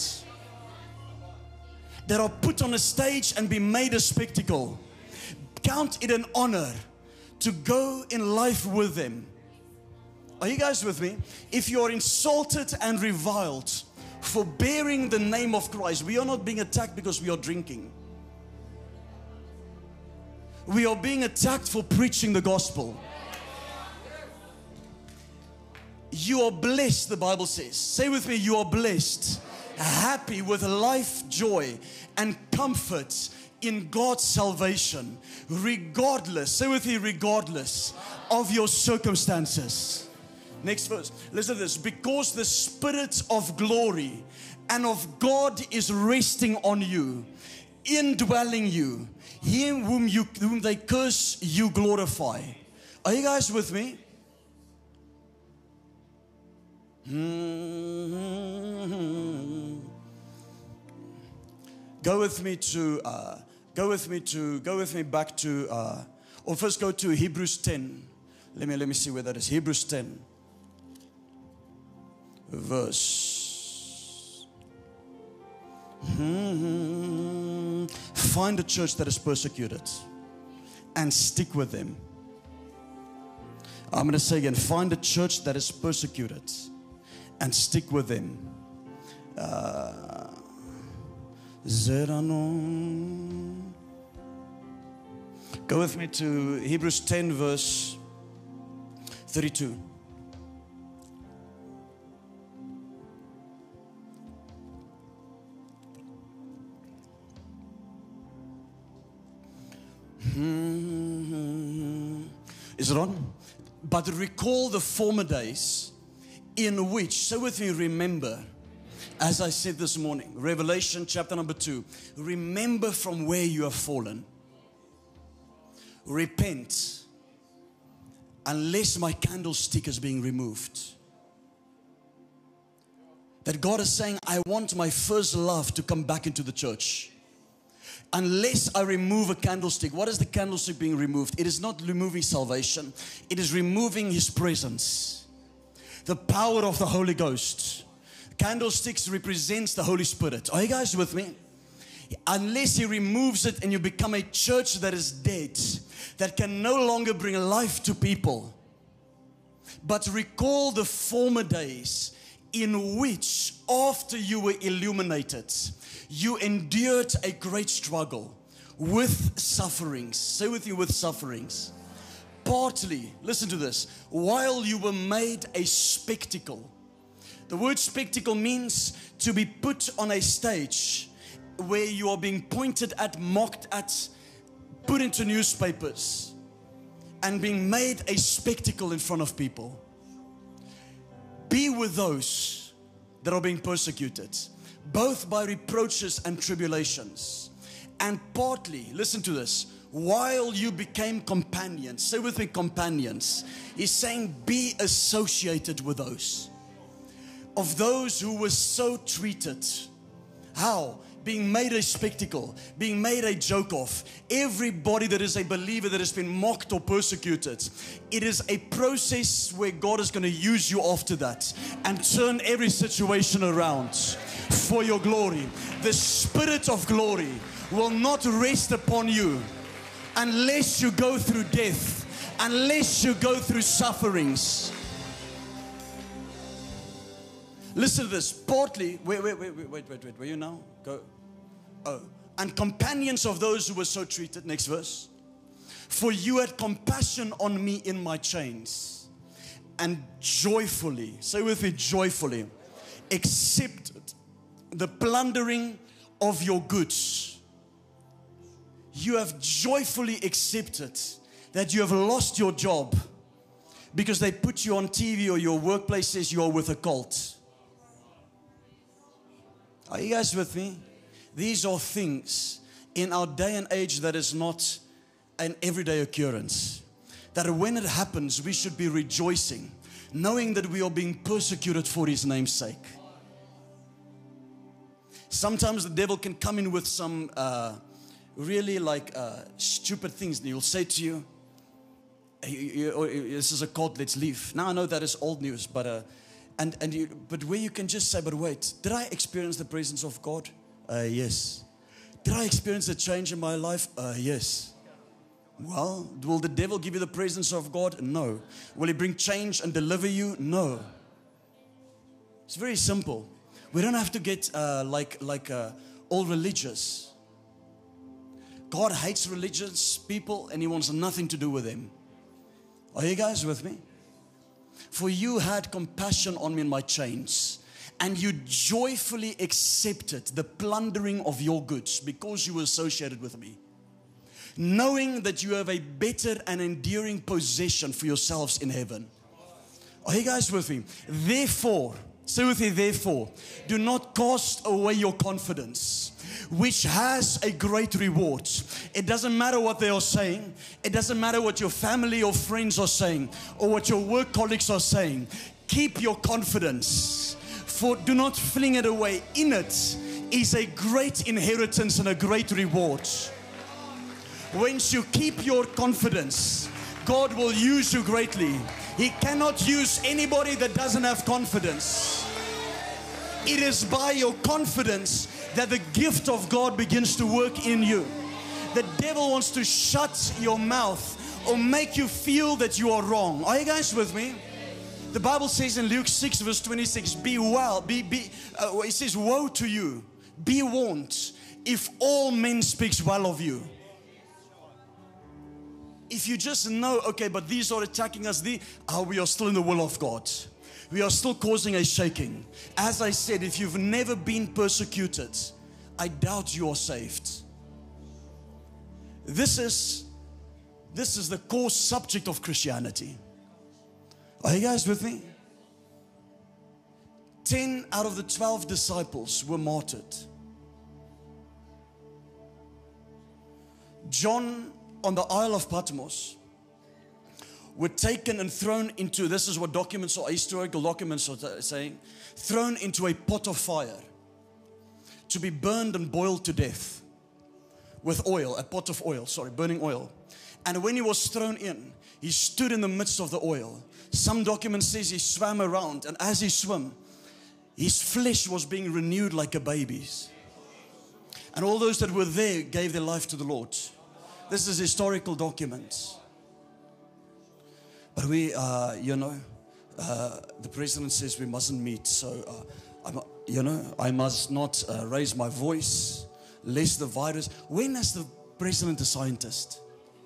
that are put on a stage and be made a spectacle. Count it an honor to go in life with them. Are you guys with me? If you are insulted and reviled for bearing the name of Christ, we are not being attacked because we are drinking. We are being attacked for preaching the gospel. You are blessed, the Bible says. Say with me, you are blessed, happy with life, joy, and comfort in God's salvation, regardless, say with me, regardless of your circumstances. Next verse, listen to this. Because the Spirit of glory and of God is resting on you, indwelling you, Him whom they curse, you glorify. Are you guys with me? Go Go with me back to, or first go to Hebrews 10. Let me see where that is. Hebrews 10, verse. Find a church that is persecuted and stick with them. I'm going to say again, find a church that is persecuted and stick with them. Go with me to Hebrews 10, verse 32. Is it on? But recall the former days in which, so with me, remember, as I said this morning, Revelation chapter number 2, remember from where you have fallen. Repent, unless my candlestick is being removed. That God is saying, I want my first love to come back into the church. Unless I remove a candlestick. What is the candlestick being removed? It is not removing salvation. It is removing His presence. The power of the Holy Ghost. Candlesticks represents the Holy Spirit. Are you guys with me? Unless He removes it and you become a church that is dead, that can no longer bring life to people. But recall the former days in which, after you were illuminated, you endured a great struggle with sufferings. Say with you, with sufferings. Partly, listen to this, while you were made a spectacle. The word spectacle means to be put on a stage where you are being pointed at, mocked at, put into newspapers, and being made a spectacle in front of people. Be with those that are being persecuted, both by reproaches and tribulations. And partly, listen to this, while you became companions. Say with me, companions. He's saying be associated with those. Of those who were so treated. How? Being made a spectacle, being made a joke of. Everybody that is a believer that has been mocked or persecuted, it is a process where God is going to use you after that and turn every situation around for your glory. The Spirit of glory will not rest upon you unless you go through death, unless you go through sufferings. Listen to this. Partly, wait, where you now? Go. Oh, and companions of those who were so treated. Next verse. For you had compassion on me in my chains, and joyfully, say with me, joyfully, accepted the plundering of your goods. You have joyfully accepted that you have lost your job because they put you on TV or your workplace says you are with a cult. Are you guys with me? These are things in our day and age that is not an everyday occurrence. That when it happens, we should be rejoicing, knowing that we are being persecuted for His name's sake. Sometimes the devil can come in with some really stupid things. And he'll say to you, this is a cult, let's leave. Now I know that is old news, but but where you can just say, but wait, did I experience the presence of God? Yes. Did I experience a change in my life? Yes. Well, will the devil give you the presence of God? No. Will he bring change and deliver you? No. It's very simple. We don't have to get all religious. God hates religious people and He wants nothing to do with them. Are you guys with me? For you had compassion on me in my chains, and you joyfully accepted the plundering of your goods because you were associated with me, knowing that you have a better and enduring possession for yourselves in heaven. Are you guys with me? Therefore, say with me, therefore, do not cast away your confidence, which has a great reward. It doesn't matter what they are saying. It doesn't matter what your family or friends are saying or what your work colleagues are saying. Keep your confidence, for do not fling it away. In it is a great inheritance and a great reward. Once you keep your confidence, God will use you greatly. He cannot use anybody that doesn't have confidence. It is by your confidence that the gift of God begins to work in you. The devil wants to shut your mouth or make you feel that you are wrong. Are you guys with me? The Bible says in Luke 6 verse 26, it says, woe to you, be warned, if all men speak well of you. If you just know, okay, but these are attacking us, we are still in the will of God. We are still causing a shaking. As I said, if you've never been persecuted, I doubt you are saved. This is the core subject of Christianity. Are you guys with me? 10 out of the 12 disciples were martyred. John on the Isle of Patmos were taken and thrown into, this is what documents or historical documents are saying, thrown into a pot of fire to be burned and boiled to death with oil, a pot of oil, burning oil. And when he was thrown in, he stood in the midst of the oil. Some document says he swam around, and as he swam, his flesh was being renewed like a baby's. And all those that were there gave their life to the Lord. This is historical documents. But we, the president says we mustn't meet. So, I must not raise my voice, lest the virus. When is the president a scientist?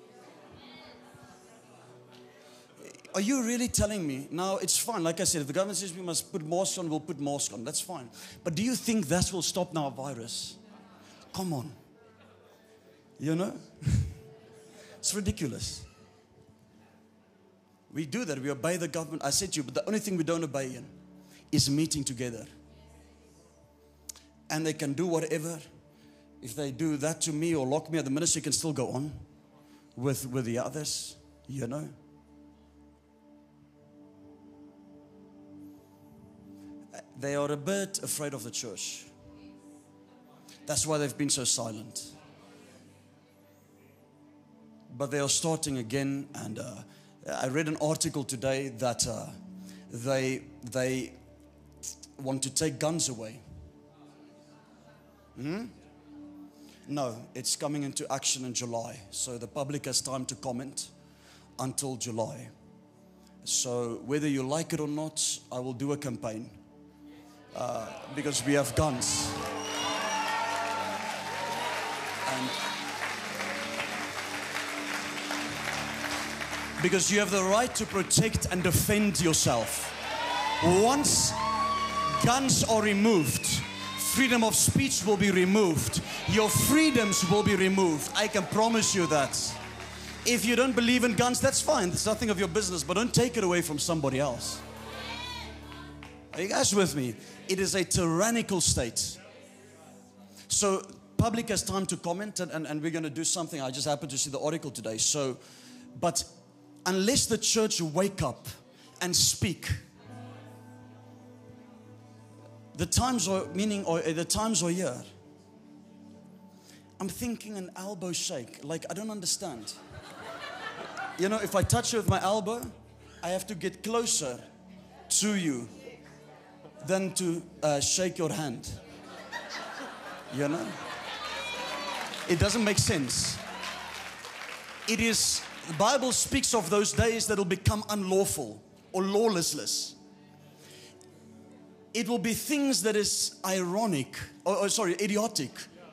Are you really telling me? Now, it's fine. Like I said, if the government says we must put masks on, we'll put masks on. That's fine. But do you think that will stop now a virus? Come on. You know? It's ridiculous. We do that. We obey the government. I said to you, but the only thing we don't obey in is meeting together. And they can do whatever. If they do that to me or lock me at the ministry, can still go on with the others, you know. They are a bit afraid of the church. That's why they've been so silent. But they are starting again, and I read an article today that they want to take guns away. No, it's coming into action in July. So the public has time to comment until July. So whether you like it or not, I will do a campaign. Because we have guns. And because you have the right to protect and defend yourself. Once guns are removed, freedom of speech will be removed. Your freedoms will be removed. I can promise you that. If you don't believe in guns, that's fine. It's nothing of your business, but don't take it away from somebody else. Are you guys with me? It is a tyrannical state. So public has time to comment, and we're going to do something. I just happened to see the article today. So, but unless the church wake up and speak, the times are here. I'm thinking an elbow shake. Like, I don't understand. You know, if I touch you with my elbow, I have to get closer to you than to shake your hand. You know? It doesn't make sense. It is, the Bible speaks of those days that will become unlawful or lawlessness. It will be things that is ironic, idiotic.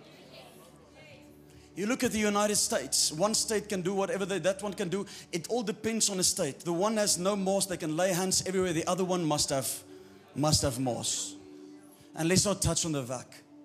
You look at the United States. One state can do whatever that one can do. It all depends on the state. The one has no mask, they can lay hands everywhere. The other one must have masks. And let's not touch on the vac,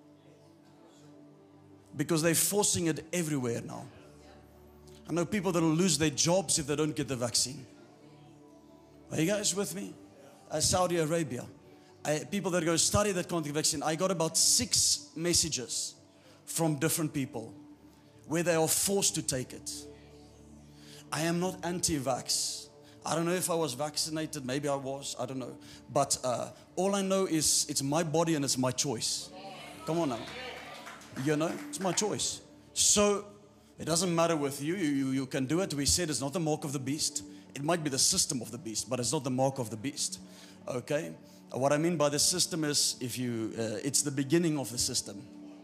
because they're forcing it everywhere now. I know people that will lose their jobs if they don't get the vaccine. Are you guys with me? Saudi Arabia. People that go study that can't get vaccine. I got about 6 messages from different people where they are forced to take it. I am not anti-vax. I don't know if I was vaccinated. Maybe I was. I don't know. But all I know is it's my body and it's my choice. Come on now. You know, it's my choice. So it doesn't matter with you. You can do it. We said it's not the mark of the beast. It might be the system of the beast, but it's not the mark of the beast. Okay? What I mean by the system is it's the beginning of the system.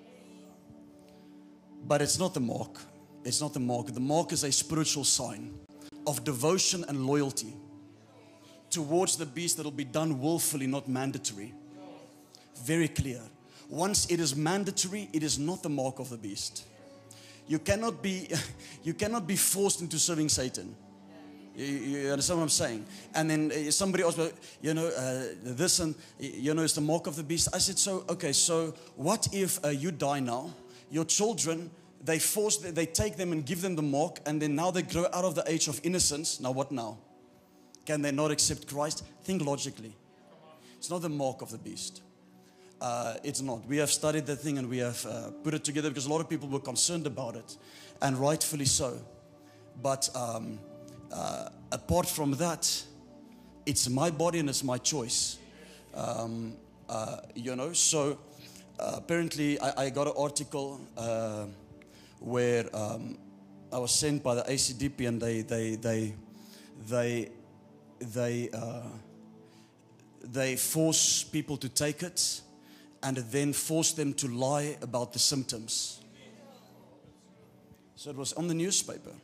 But it's not the mark. It's not the mark. The mark is a spiritual sign of devotion and loyalty towards the beast that will be done willfully, not mandatory. Very clear. Once it is mandatory, it is not the mark of the beast. You cannot be forced into serving Satan. You understand what I'm saying? And then somebody else, this and, it's the mark of the beast. I said, so what if you die now? Your children, they take them and give them the mark, and then now they grow out of the age of innocence. Now what now? Can they not accept Christ? Think logically. It's not the mark of the beast. It's not. We have studied that thing and we have put it together because a lot of people were concerned about it, and rightfully so. But apart from that, it's my body and it's my choice. So apparently I got an article where I was sent by the ACDP, and they force people to take it and then force them to lie about the symptoms. So it was on the newspaper.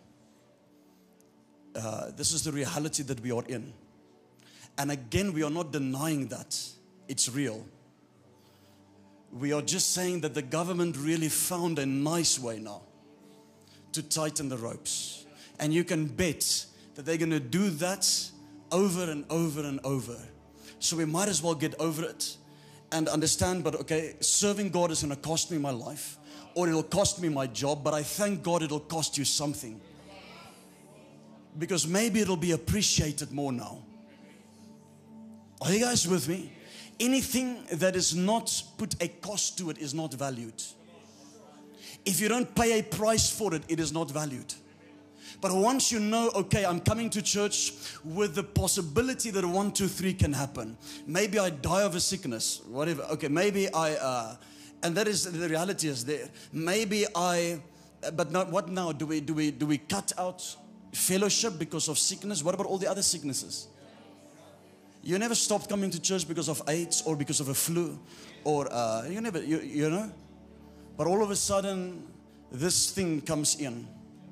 This is the reality that we are in. And again, we are not denying that it's real. We are just saying that the government really found a nice way now to tighten the ropes. And you can bet that they're going to do that over and over and over. So we might as well get over it and understand, but okay, serving God is going to cost me my life, or it'll cost me my job, but I thank God it'll cost you something. Because maybe it'll be appreciated more now. Are you guys with me? Anything that is not put a cost to it is not valued. If you don't pay a price for it, it is not valued. But once you know, okay, I'm coming to church with the possibility that 1, 2, 3 can happen. Maybe I die of a sickness, whatever. Okay, maybe and that is the reality is there. Maybe but not, what now? Do we cut out fellowship because of sickness? What about all the other sicknesses? You never stopped coming to church because of AIDS or because of a flu, or you never, you know. But all of a sudden, this thing comes in.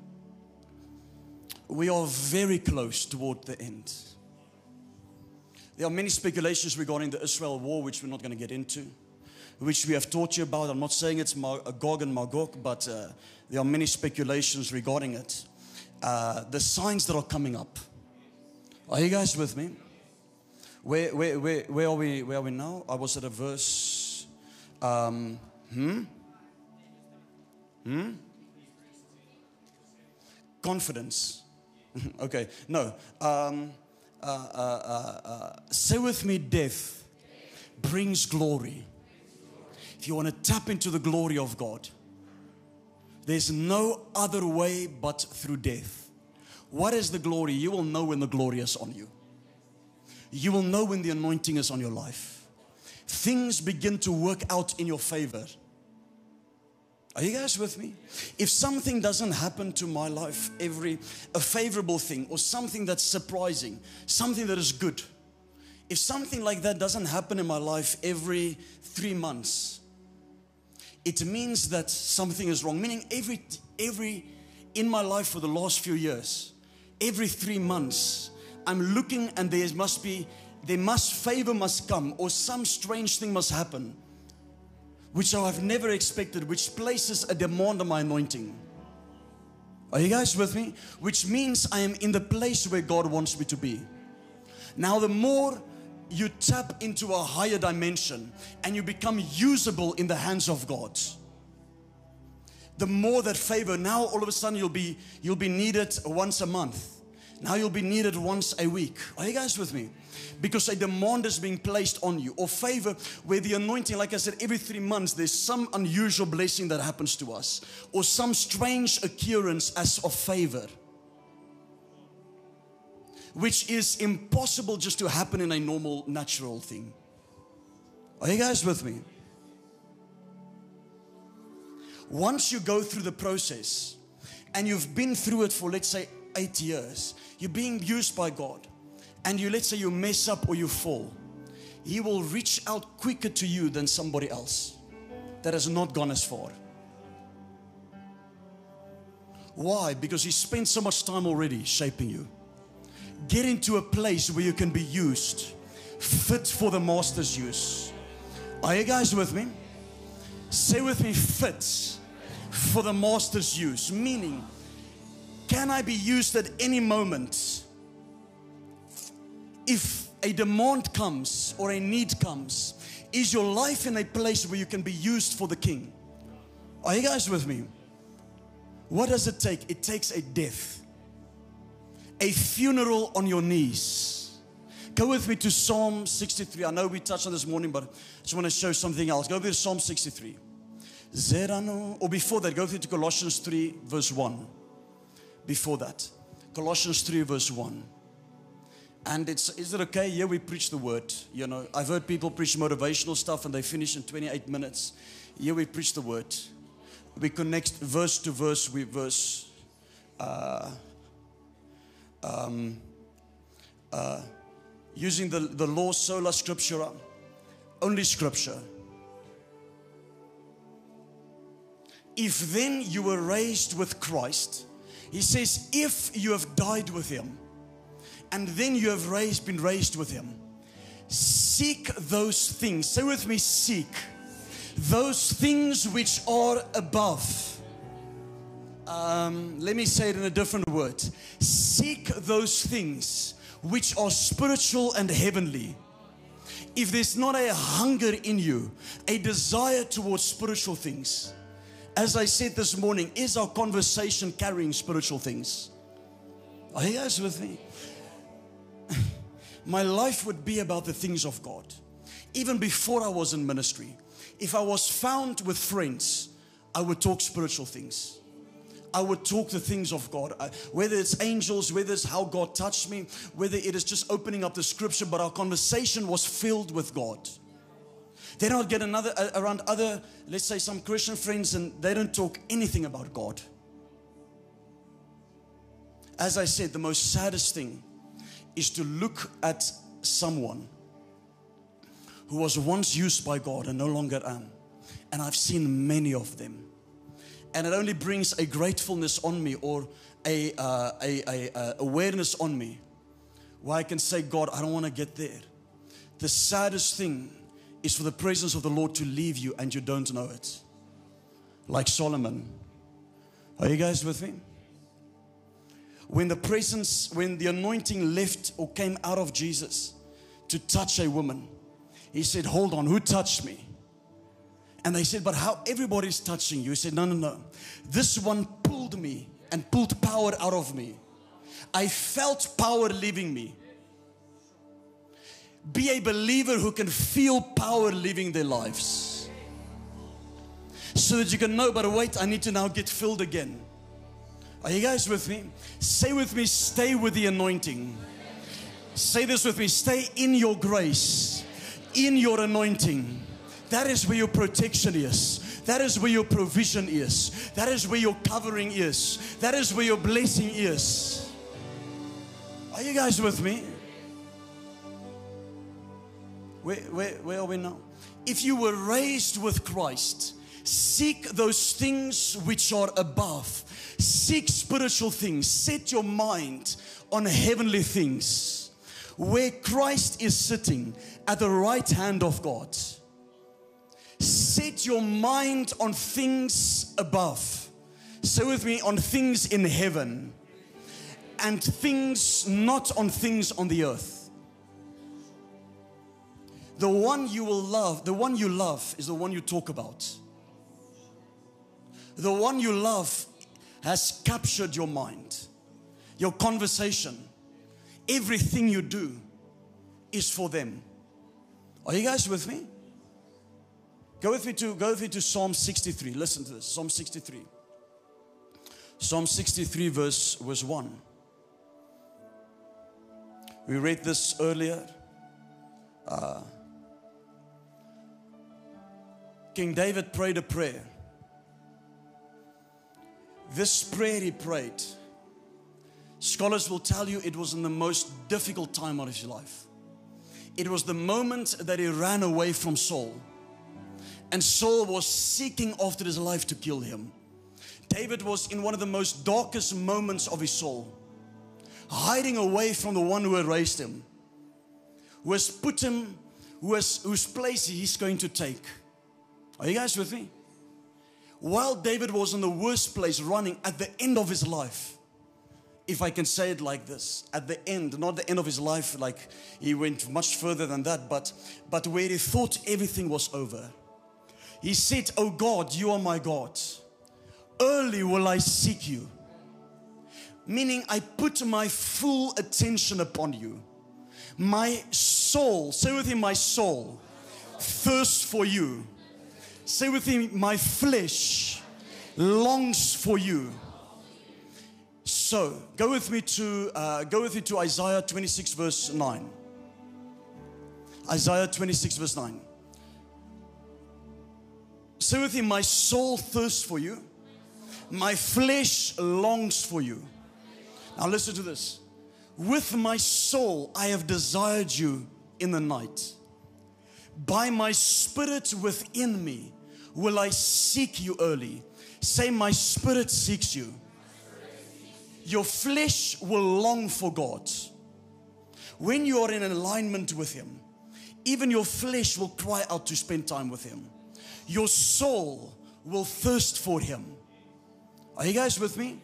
We are very close toward the end. There are many speculations regarding the Israel war, which we're not going to get into, which we have taught you about. I'm not saying it's Gog and Magog, but there are many speculations regarding it. The signs that are coming up. Are you guys with me? Where are we? Where are we now? I was at a verse. Confidence. Okay, no. Say with me, death brings glory. If you want to tap into the glory of God, there's no other way but through death. What is the glory? You will know when the glory is on you. You will know when the anointing is on your life. Things begin to work out in your favor. Are you guys with me? If something doesn't happen to my life, a favorable thing or something that's surprising, something that is good, if something like that doesn't happen in my life every 3 months, it means that something is wrong. Meaning every in my life for the last few years, every 3 months, I'm looking and favor must come, or some strange thing must happen, which I have never expected, which places a demand on my anointing. Are you guys with me? Which means I am in the place where God wants me to be. Now, the more you tap into a higher dimension and you become usable in the hands of God, the more that favor, now all of a sudden you'll be needed once a month. Now you'll be needed once a week. Are you guys with me? Because a demand is being placed on you. Or favor, where the anointing, like I said, every 3 months there's some unusual blessing that happens to us, or some strange occurrence as of favor, which is impossible just to happen in a normal, natural thing. Are you guys with me? Once you go through the process and you've been through it for, let's say, 8 years, you're being used by God, and let's say you mess up or you fall, He will reach out quicker to you than somebody else that has not gone as far. Why? Because He spent so much time already shaping you. Get into a place where you can be used, fit for the Master's use. Are you guys with me? Say with me, fit for the Master's use. Meaning, can I be used at any moment? If a demand comes or a need comes, is your life in a place where you can be used for the King? Are you guys with me? What does it take? It takes a death, a funeral on your knees. Go with me to Psalm 63. I know we touched on this morning, but I just want to show something else. Go with me to Psalm 63. Or before that, go with me to Colossians 3 verse 1. Before that, Colossians 3 verse 1. And is it okay? Yeah, we preach the word. You know, I've heard people preach motivational stuff and they finish in 28 minutes. Yeah, we preach the word. We connect verse to verse. We verse using the law sola scriptura, only scripture. If then you were raised with Christ, he says, if you have died with Him, and then you have been raised with Him, seek those things. Say with me, seek those things which are above. Let me say it in a different word. Seek those things which are spiritual and heavenly. If there's not a hunger in you, a desire towards spiritual things, as I said this morning, is our conversation carrying spiritual things? Are you guys with me? My life would be about the things of God. Even before I was in ministry, if I was found with friends, I would talk spiritual things. I would talk the things of God, whether it's angels, whether it's how God touched me, whether it is just opening up the scripture, but our conversation was filled with God. Then I'll get around other, let's say some Christian friends, and they don't talk anything about God. As I said, the most saddest thing is to look at someone who was once used by God and no longer am. And I've seen many of them. And it only brings a gratefulness on me, or a awareness on me, where I can say, God, I don't want to get there. The saddest thing is for the presence of the Lord to leave you and you don't know it. Like Solomon. Are you guys with me? When the anointing left or came out of Jesus to touch a woman, he said, hold on, who touched me? And they said, but how? Everybody's touching you. He said, no. This one pulled me and pulled power out of me. I felt power leaving me. Be a believer who can feel power leaving their lives. So that you can know, but wait, I need to now get filled again. Are you guys with me? Say with me, stay with the anointing. Say this with me, stay in your grace, in your anointing. That is where your protection is. That is where your provision is. That is where your covering is. That is where your blessing is. Are you guys with me? Where are we now? If you were raised with Christ, seek those things which are above. Seek spiritual things. Set your mind on heavenly things, where Christ is sitting at the right hand of God. Set your mind on things above. Say with me, on things in heaven, and things not on things on the earth. The one you will love, the one you love is the one you talk about. The one you love has captured your mind, your conversation. Everything you do is for them. Are you guys with me? Go with me to Psalm 63. Listen to this. Psalm 63. Psalm 63 verse 1. We read this earlier. King David prayed a prayer. This prayer he prayed, scholars will tell you it was in the most difficult time of his life. It was the moment that he ran away from Saul. And Saul was seeking after his life to kill him. David was in one of the most darkest moments of his soul, hiding away from the one who had raised him, who has put him, whose place he's going to take. Are you guys with me? While David was in the worst place, running at the end of his life, if I can say it like this, at the end, not the end of his life, like he went much further than that, but where he thought everything was over. He said, "Oh God, you are my God. Early will I seek you." Meaning I put my full attention upon you. My soul, say with him, my soul thirsts for you. Say with him, my flesh longs for you. So go with me to Isaiah 26 verse 9. Isaiah 26 verse 9. Say with him, my soul thirsts for you. My flesh longs for you. Now listen to this. With my soul I have desired you in the night. By my spirit within me will I seek you early. Say, my spirit seeks you. Your flesh will long for God. When you are in alignment with Him, even your flesh will cry out to spend time with Him. Your soul will thirst for Him. Are you guys with me?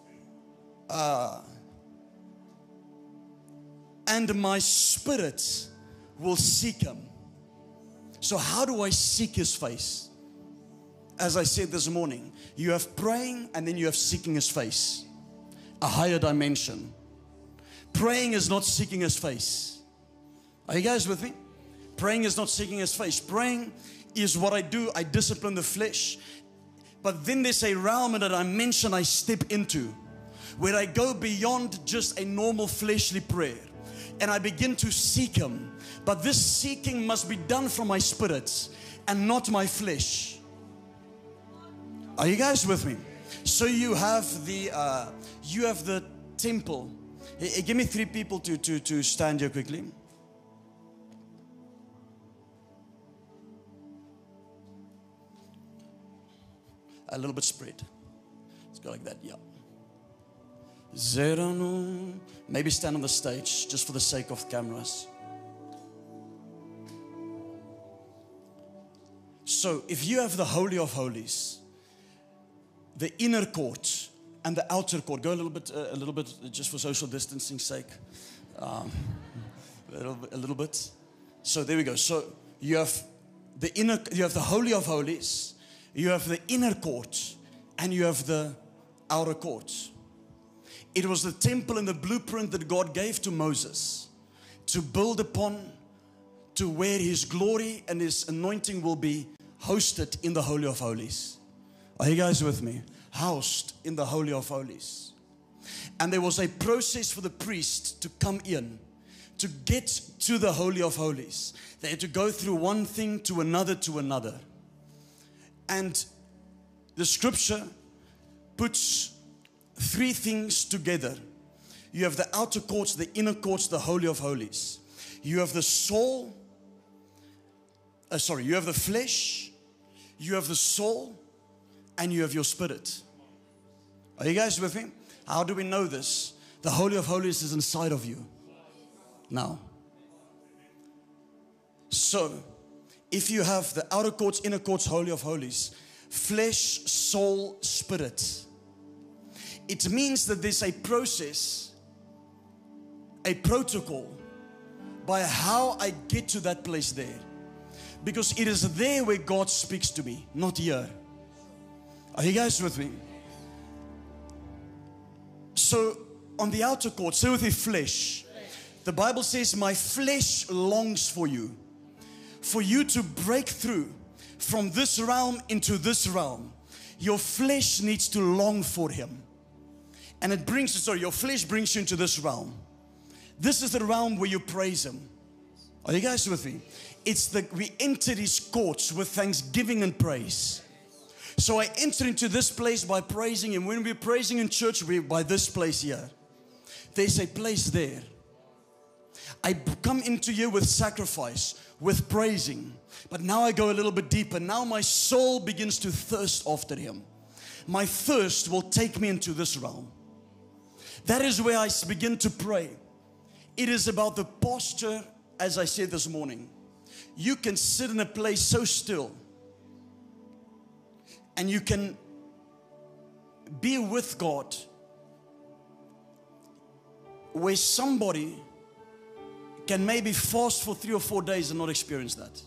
And my spirit will seek Him. So how do I seek His face? As I said this morning, you have praying and then you have seeking His face. A higher dimension. Praying is not seeking His face. Are you guys with me? Praying is not seeking His face. Praying is what I do. I discipline the flesh. But then there's a realm and a dimension I step into where I go beyond just a normal fleshly prayer. And I begin to seek Him. But this seeking must be done from my spirit and not my flesh. Are you guys with me? So you have the temple. Hey, give me 3 people to stand here quickly. A little bit spread. Let's go like that, yeah. Zerano. Maybe stand on the stage just for the sake of cameras. So if you have the Holy of Holies, the inner court and the outer court, go a little bit just for social distancing sake. A little bit. So there we go. So you have the Holy of Holies, you have the inner court, and you have the outer court. It was the temple and the blueprint that God gave to Moses to build upon, to where His glory and His anointing will be hosted in the Holy of Holies. Are you guys with me? Housed in the Holy of Holies. And there was a process for the priest to come in, to get to the Holy of Holies. They had to go through one thing to another to another. And the scripture puts 3 things together. You have the outer courts, the inner courts, the Holy of Holies. You have the soul, you have the flesh, you have the soul, and you have your spirit. Are you guys with me? How do we know this? The Holy of Holies is inside of you now. So, if you have the outer courts, inner courts, Holy of Holies, flesh, soul, spirit, it means that there's a process, a protocol by how I get to that place there. Because it is there where God speaks to me, not here. Are you guys with me? So on the outer court, say with your flesh, the Bible says, my flesh longs for you. For you to break through from this realm into this realm, your flesh needs to long for Him. And your flesh brings you into this realm. This is the realm where you praise Him. Are you guys with me? We enter His courts with thanksgiving and praise. So I enter into this place by praising Him. When we're praising in church, we're by this place here. There's a place there. I come into here with sacrifice, with praising. But now I go a little bit deeper. Now my soul begins to thirst after Him. My thirst will take me into this realm. That is where I begin to pray. It is about the posture, as I said this morning. You can sit in a place so still, and you can be with God, where somebody can maybe fast for 3 or 4 days and not experience that.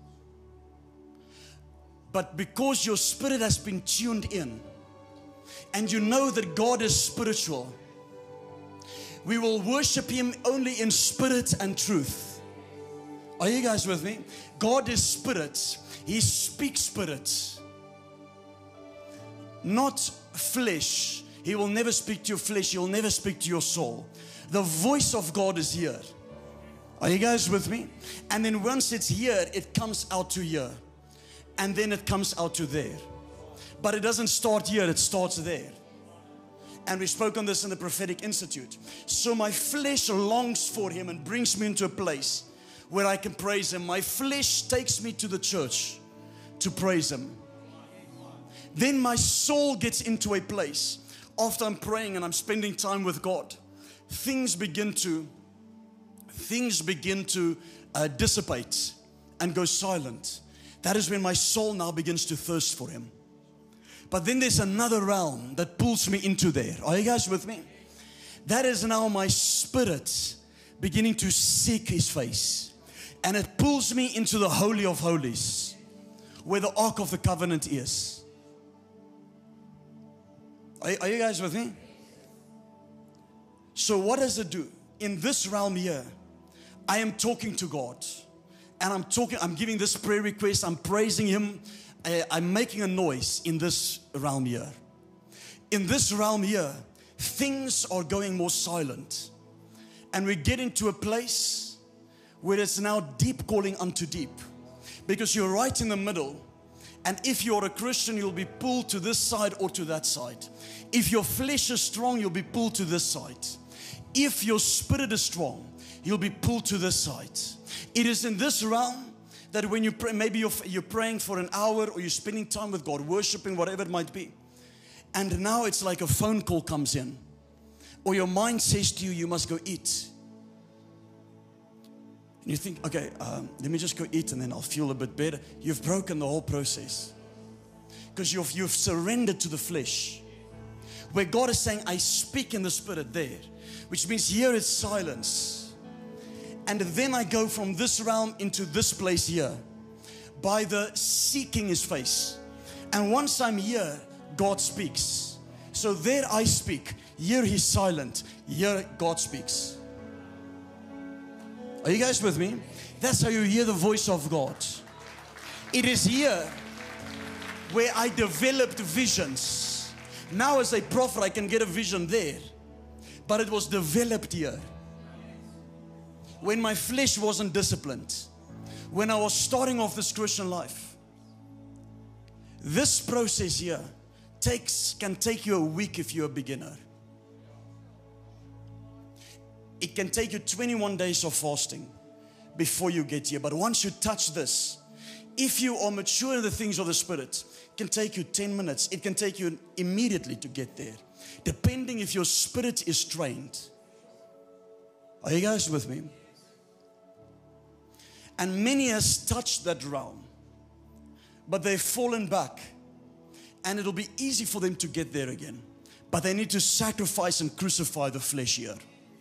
But because your spirit has been tuned in, and you know that God is spiritual, we will worship Him only in spirit and truth. Are you guys with me? God is spirit. He speaks spirit, not flesh. He will never speak to your flesh. He will never speak to your soul. The voice of God is here. Are you guys with me? And then once it's here, it comes out to here. And then it comes out to there. But it doesn't start here, it starts there. And we spoke on this in the Prophetic Institute. So my flesh longs for Him and brings me into a place where I can praise Him. My flesh takes me to the church to praise Him. Then my soul gets into a place. After I'm praying and I'm spending time with God, things begin to dissipate and go silent. That is when my soul now begins to thirst for Him. But then there's another realm that pulls me into there. Are you guys with me? That is now my spirit beginning to seek His face. And it pulls me into the Holy of Holies, where the Ark of the Covenant is. Are you guys with me? So what does it do? In this realm here, I am talking to God. And I'm giving this prayer request. I'm praising Him. I'm making a noise in this realm here. In this realm here, things are going more silent. And we get into a place where it's now deep calling unto deep. Because you're right in the middle. And if you're a Christian, you'll be pulled to this side or to that side. If your flesh is strong, you'll be pulled to this side. If your spirit is strong, you'll be pulled to this side. It is in this realm that when you pray, maybe you're praying for an hour, or you're spending time with God, worshiping, whatever it might be. And now it's like a phone call comes in. Or your mind says to you, you must go eat. And you think, okay, let me just go eat and then I'll feel a bit better. You've broken the whole process. Because you've surrendered to the flesh. Where God is saying, I speak in the spirit there. Which means here it's silence. And then I go from this realm into this place here. By the seeking His face. And once I'm here, God speaks. So there I speak. Here He's silent. Here God speaks. Are you guys with me? That's how you hear the voice of God. It is here where I developed visions. Now as a prophet, I can get a vision there. But it was developed here. When my flesh wasn't disciplined. When I was starting off this Christian life. This process here can take you a week if you're a beginner. It can take you 21 days of fasting before you get here. But once you touch this, if you are mature in the things of the Spirit, it can take you 10 minutes. It can take you immediately to get there. Depending if your spirit is trained. Are you guys with me? And many has touched that realm. But they've fallen back. And it'll be easy for them to get there again. But they need to sacrifice and crucify the flesh here.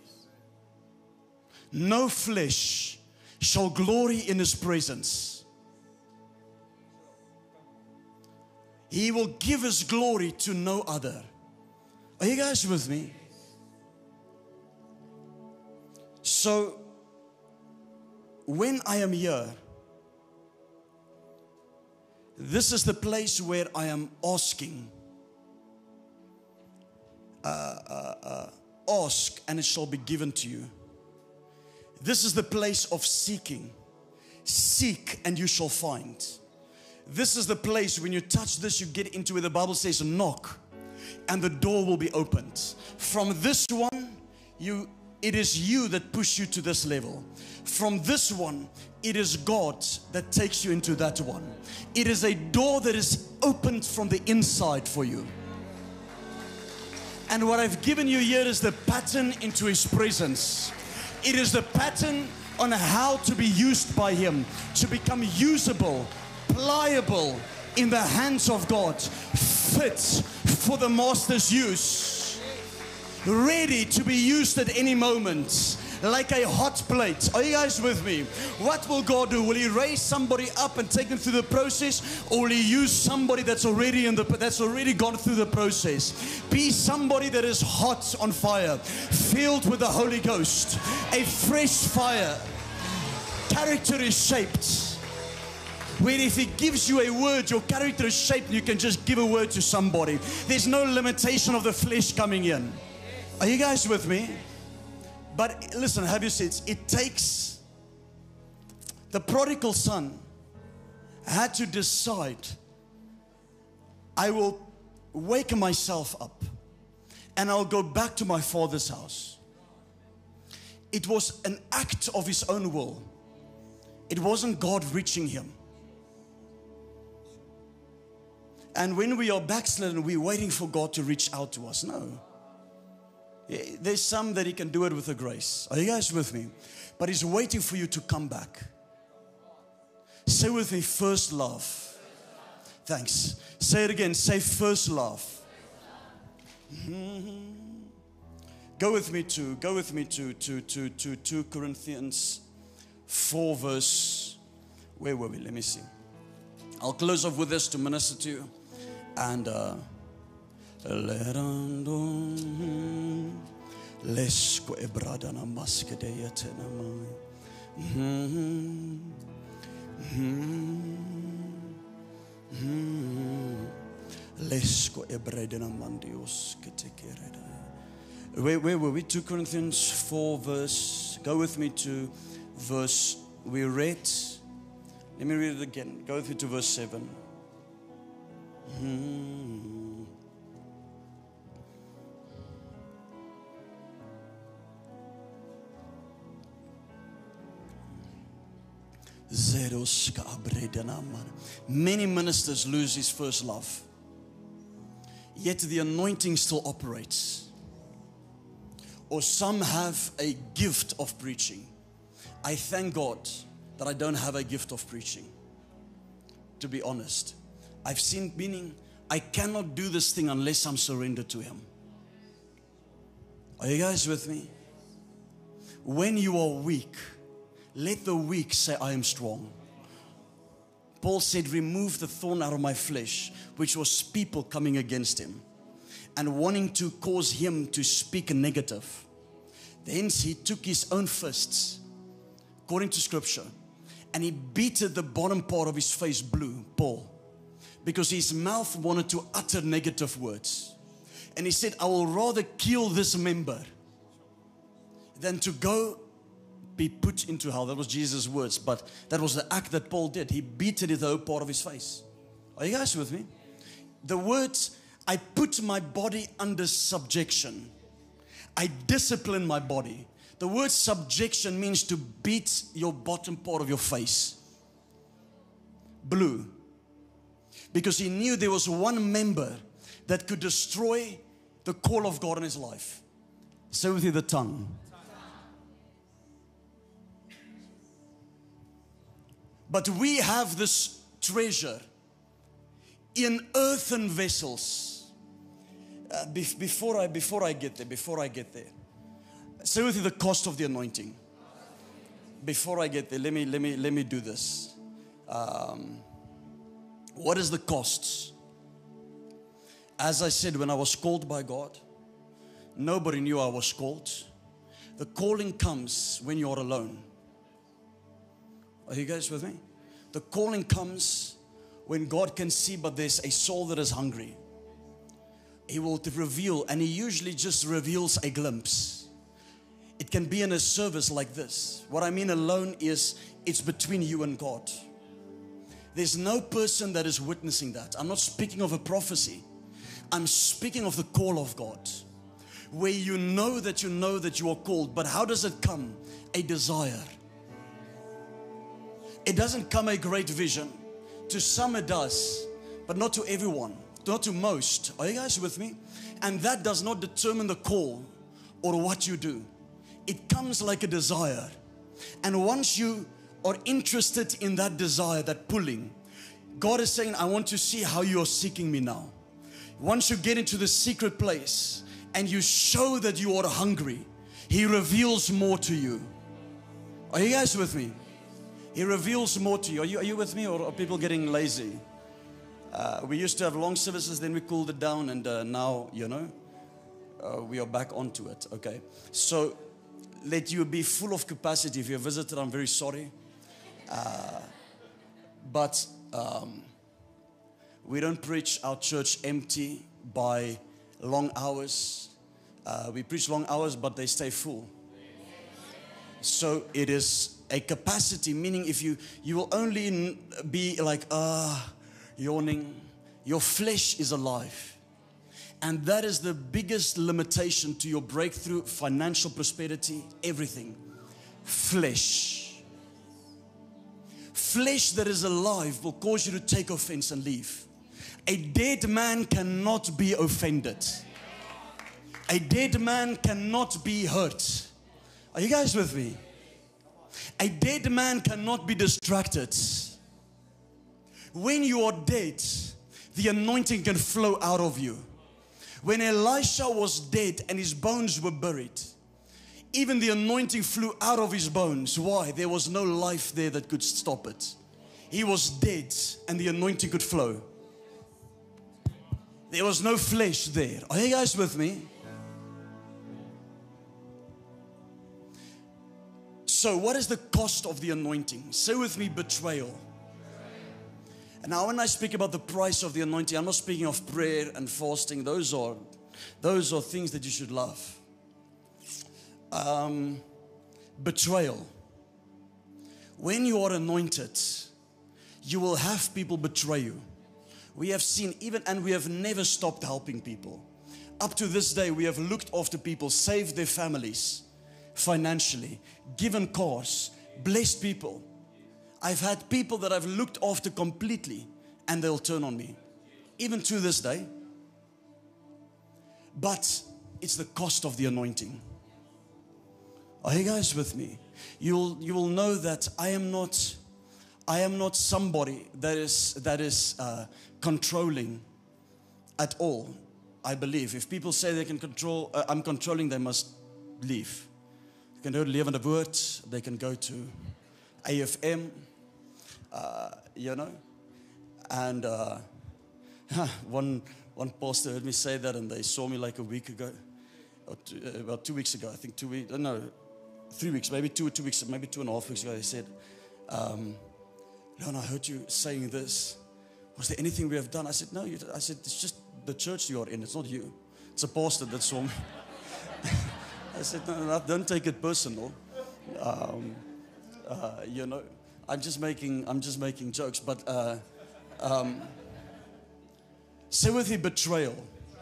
No flesh shall glory in His presence. He will give His glory to no other. Are you guys with me? So, when I am here, this is the place where I am asking. Ask and it shall be given to you. This is the place of seeking. Seek and you shall find. This is the place when you touch this, you get into where the Bible says knock and the door will be opened. From this one, it is you that push you to this level. From this one, it is God that takes you into that one. It is a door that is opened from the inside for you. And what I've given you here is the pattern into His presence. It is the pattern on how to be used by Him, to become usable, pliable in the hands of God, fit for the Master's use, ready to be used at any moment, like a hot plate. Are you guys with me? What will God do? Will He raise somebody up and take them through the process, or will He use somebody that's already gone through the process? Be somebody that is hot on fire, filled with the Holy Ghost, a fresh fire. Character is shaped. Where if He gives you a word, your character is shaped and you can just give a word to somebody. There's no limitation of the flesh coming in. Are you guys with me? But listen, have your seats. It takes, the prodigal son had to decide, I will wake myself up and I'll go back to my father's house. It was an act of his own will. It wasn't God reaching him. And when we are backslidden, we're waiting for God to reach out to us. No. There's some that He can do it with a grace. Are you guys with me? But He's waiting for you to come back. Say with me, first love. Thanks. Say it again. Say first love. Go with me to 2 Corinthians 4 verse. Where were we? Let me see. I'll close off with this to minister to you. And Lesko ebradana maskedeya tenamai. Lesko ebradana mandios ketekereda. Where were we? 2 Corinthians 4 verse. Go with me to verse. We read. Let me read it again. Go with me to verse 7. Many ministers lose his first love, yet the anointing still operates. Or some have a gift of preaching. I thank God that I don't have a gift of preaching, to be honest. I've seen, meaning I cannot do this thing unless I'm surrendered to Him. Are you guys with me? When you are weak, let the weak say, I am strong. Paul said, remove the thorn out of my flesh, which was people coming against him and wanting to cause him to speak negative. Hence he took his own fists, according to scripture, and he beated the bottom part of his face blue, Paul, because his mouth wanted to utter negative words. And he said, I will rather kill this member than to go be put into hell. That was Jesus' words, but that was the act that Paul did. He beat it in the whole part of his face. Are you guys with me? The words, I put my body under subjection. I discipline my body. The word subjection means to beat your bottom part of your face blue. Because he knew there was one member that could destroy the call of God in his life. Say with you, the tongue. But we have this treasure in earthen vessels. Before I get there, say with you the cost of the anointing. Before I get there, let me do this. What is the costs? As I said, when I was called by God, nobody knew I was called. The calling comes when you're alone. Are you guys with me? The calling comes when God can see, but there's a soul that is hungry. He will reveal, and He usually just reveals a glimpse. It can be in a service like this. What I mean alone is, it's between you and God. There's no person that is witnessing that. I'm not speaking of a prophecy. I'm speaking of the call of God. Where you know that you are called. But how does it come? A desire. It doesn't come a great vision. To some it does, but not to everyone. Not to most. Are you guys with me? And that does not determine the call or what you do. It comes like a desire. And once you are interested in that desire, that pulling, God is saying, I want to see how you are seeking me now. Once you get into the secret place and you show that you are hungry, He reveals more to you. Are you guys with me? He reveals more to you. Are you with me, or are people getting lazy? We used to have long services, then we cooled it down, and now, we are back onto it. Okay. So let you be full of capacity. If you're a visitor, I'm very sorry. But we don't preach our church empty by long hours. We preach long hours, but they stay full. So it is a capacity, meaning if you will only be like, yawning. Your flesh is alive. And that is the biggest limitation to your breakthrough, financial prosperity, everything. Flesh. Flesh that is alive will cause you to take offense and leave. A dead man cannot be offended. A dead man cannot be hurt. Are you guys with me? A dead man cannot be distracted. When you are dead, the anointing can flow out of you. When Elisha was dead and his bones were buried, even the anointing flew out of his bones. Why? There was no life there that could stop it. He was dead and the anointing could flow. There was no flesh there. Are you guys with me? So what is the cost of the anointing? Say with me, betrayal. And now when I speak about the price of the anointing, I'm not speaking of prayer and fasting. Those are things that you should love. Betrayal. When you are anointed, you will have people betray you. We have seen and we have never stopped helping people. Up to this day, we have looked after people, saved their families financially, given cars, blessed people. I've had people that I've looked after completely and they'll turn on me. Even to this day. But it's the cost of the anointing. Are you guys with me? You will know that I am not somebody that is controlling at all. I believe if people say they can control, I'm controlling, they must leave. They can go to Levende Woord, they can go to AFM, and one pastor heard me say that, and they saw me like a week ago, or about 2 weeks ago, I think 2 weeks, no, 3 weeks, maybe 2 weeks, maybe 2.5 weeks ago. They said, Leon, I heard you saying this. Was there anything we have done? I said, no. I said, it's just the church you are in. It's not you. It's a pastor that saw me. I said, no, don't take it personal. I'm just making jokes. But say with me, betrayal.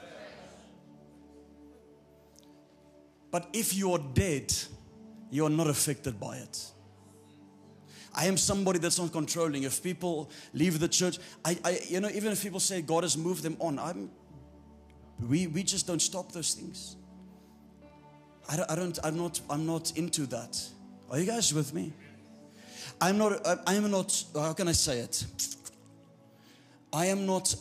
But if you are dead, you are not affected by it. I am somebody that's not controlling. If people leave the church, even if people say God has moved them on, we just don't stop those things. I'm not into that. Are you guys with me? I am not, how can I say it? I am not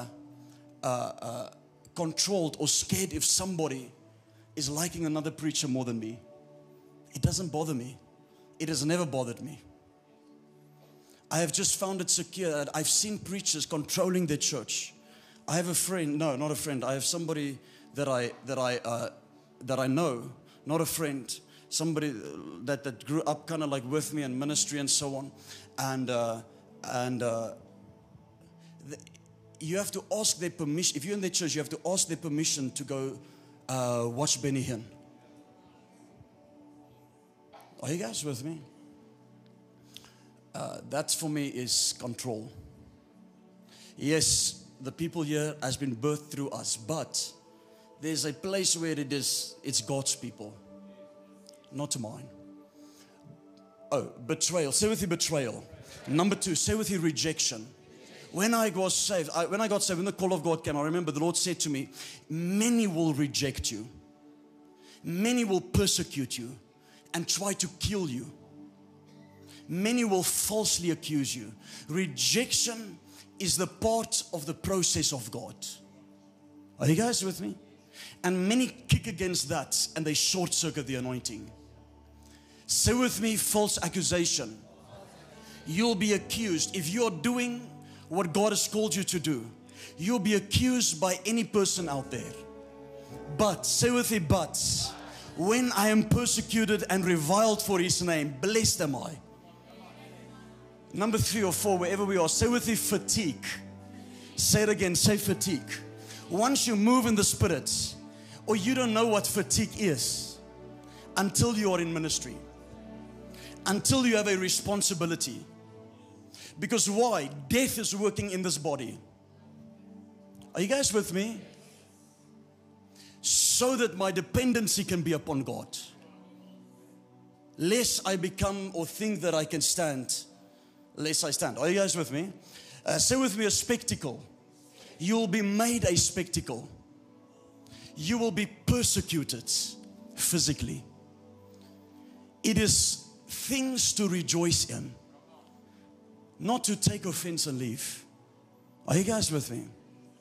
controlled or scared if somebody is liking another preacher more than me. It doesn't bother me. It has never bothered me. I have just found it secure that I've seen preachers controlling their church. I have a friend, no, not a friend. I have somebody that I know, not a friend, somebody that grew up kind of like with me in ministry and so on. And you have to ask their permission. If you're in their church, you have to ask their permission to go watch Benny Hinn. Are you guys with me? That for me is control. Yes, the people here has been birthed through us, but there's a place where it's God's people, not mine. Oh, betrayal. Say with you betrayal. Number 2, say with you rejection. When I got saved, when the call of God came, I remember the Lord said to me, many will reject you. Many will persecute you and try to kill you. Many will falsely accuse you. Rejection is the part of the process of God. Are you guys with me? And many kick against that and they short circuit the anointing. Say with me, false accusation. You'll be accused if you're doing what God has called you to do. You'll be accused by any person out there. But, say with me, but, when I am persecuted and reviled for His name, blessed am I. Number 3 or 4, wherever we are, say with me, fatigue. Say it again, say fatigue. Once you move in the Spirit, or you don't know what fatigue is until you are in ministry, until you have a responsibility. Because why? Death is working in this body. Are you guys with me? So that my dependency can be upon God. Less I become or think that I can stand, less I stand. Are you guys with me? Say with me, a spectacle. You will be made a spectacle. You will be persecuted physically. It is things to rejoice in, not to take offense and leave. Are you guys with me?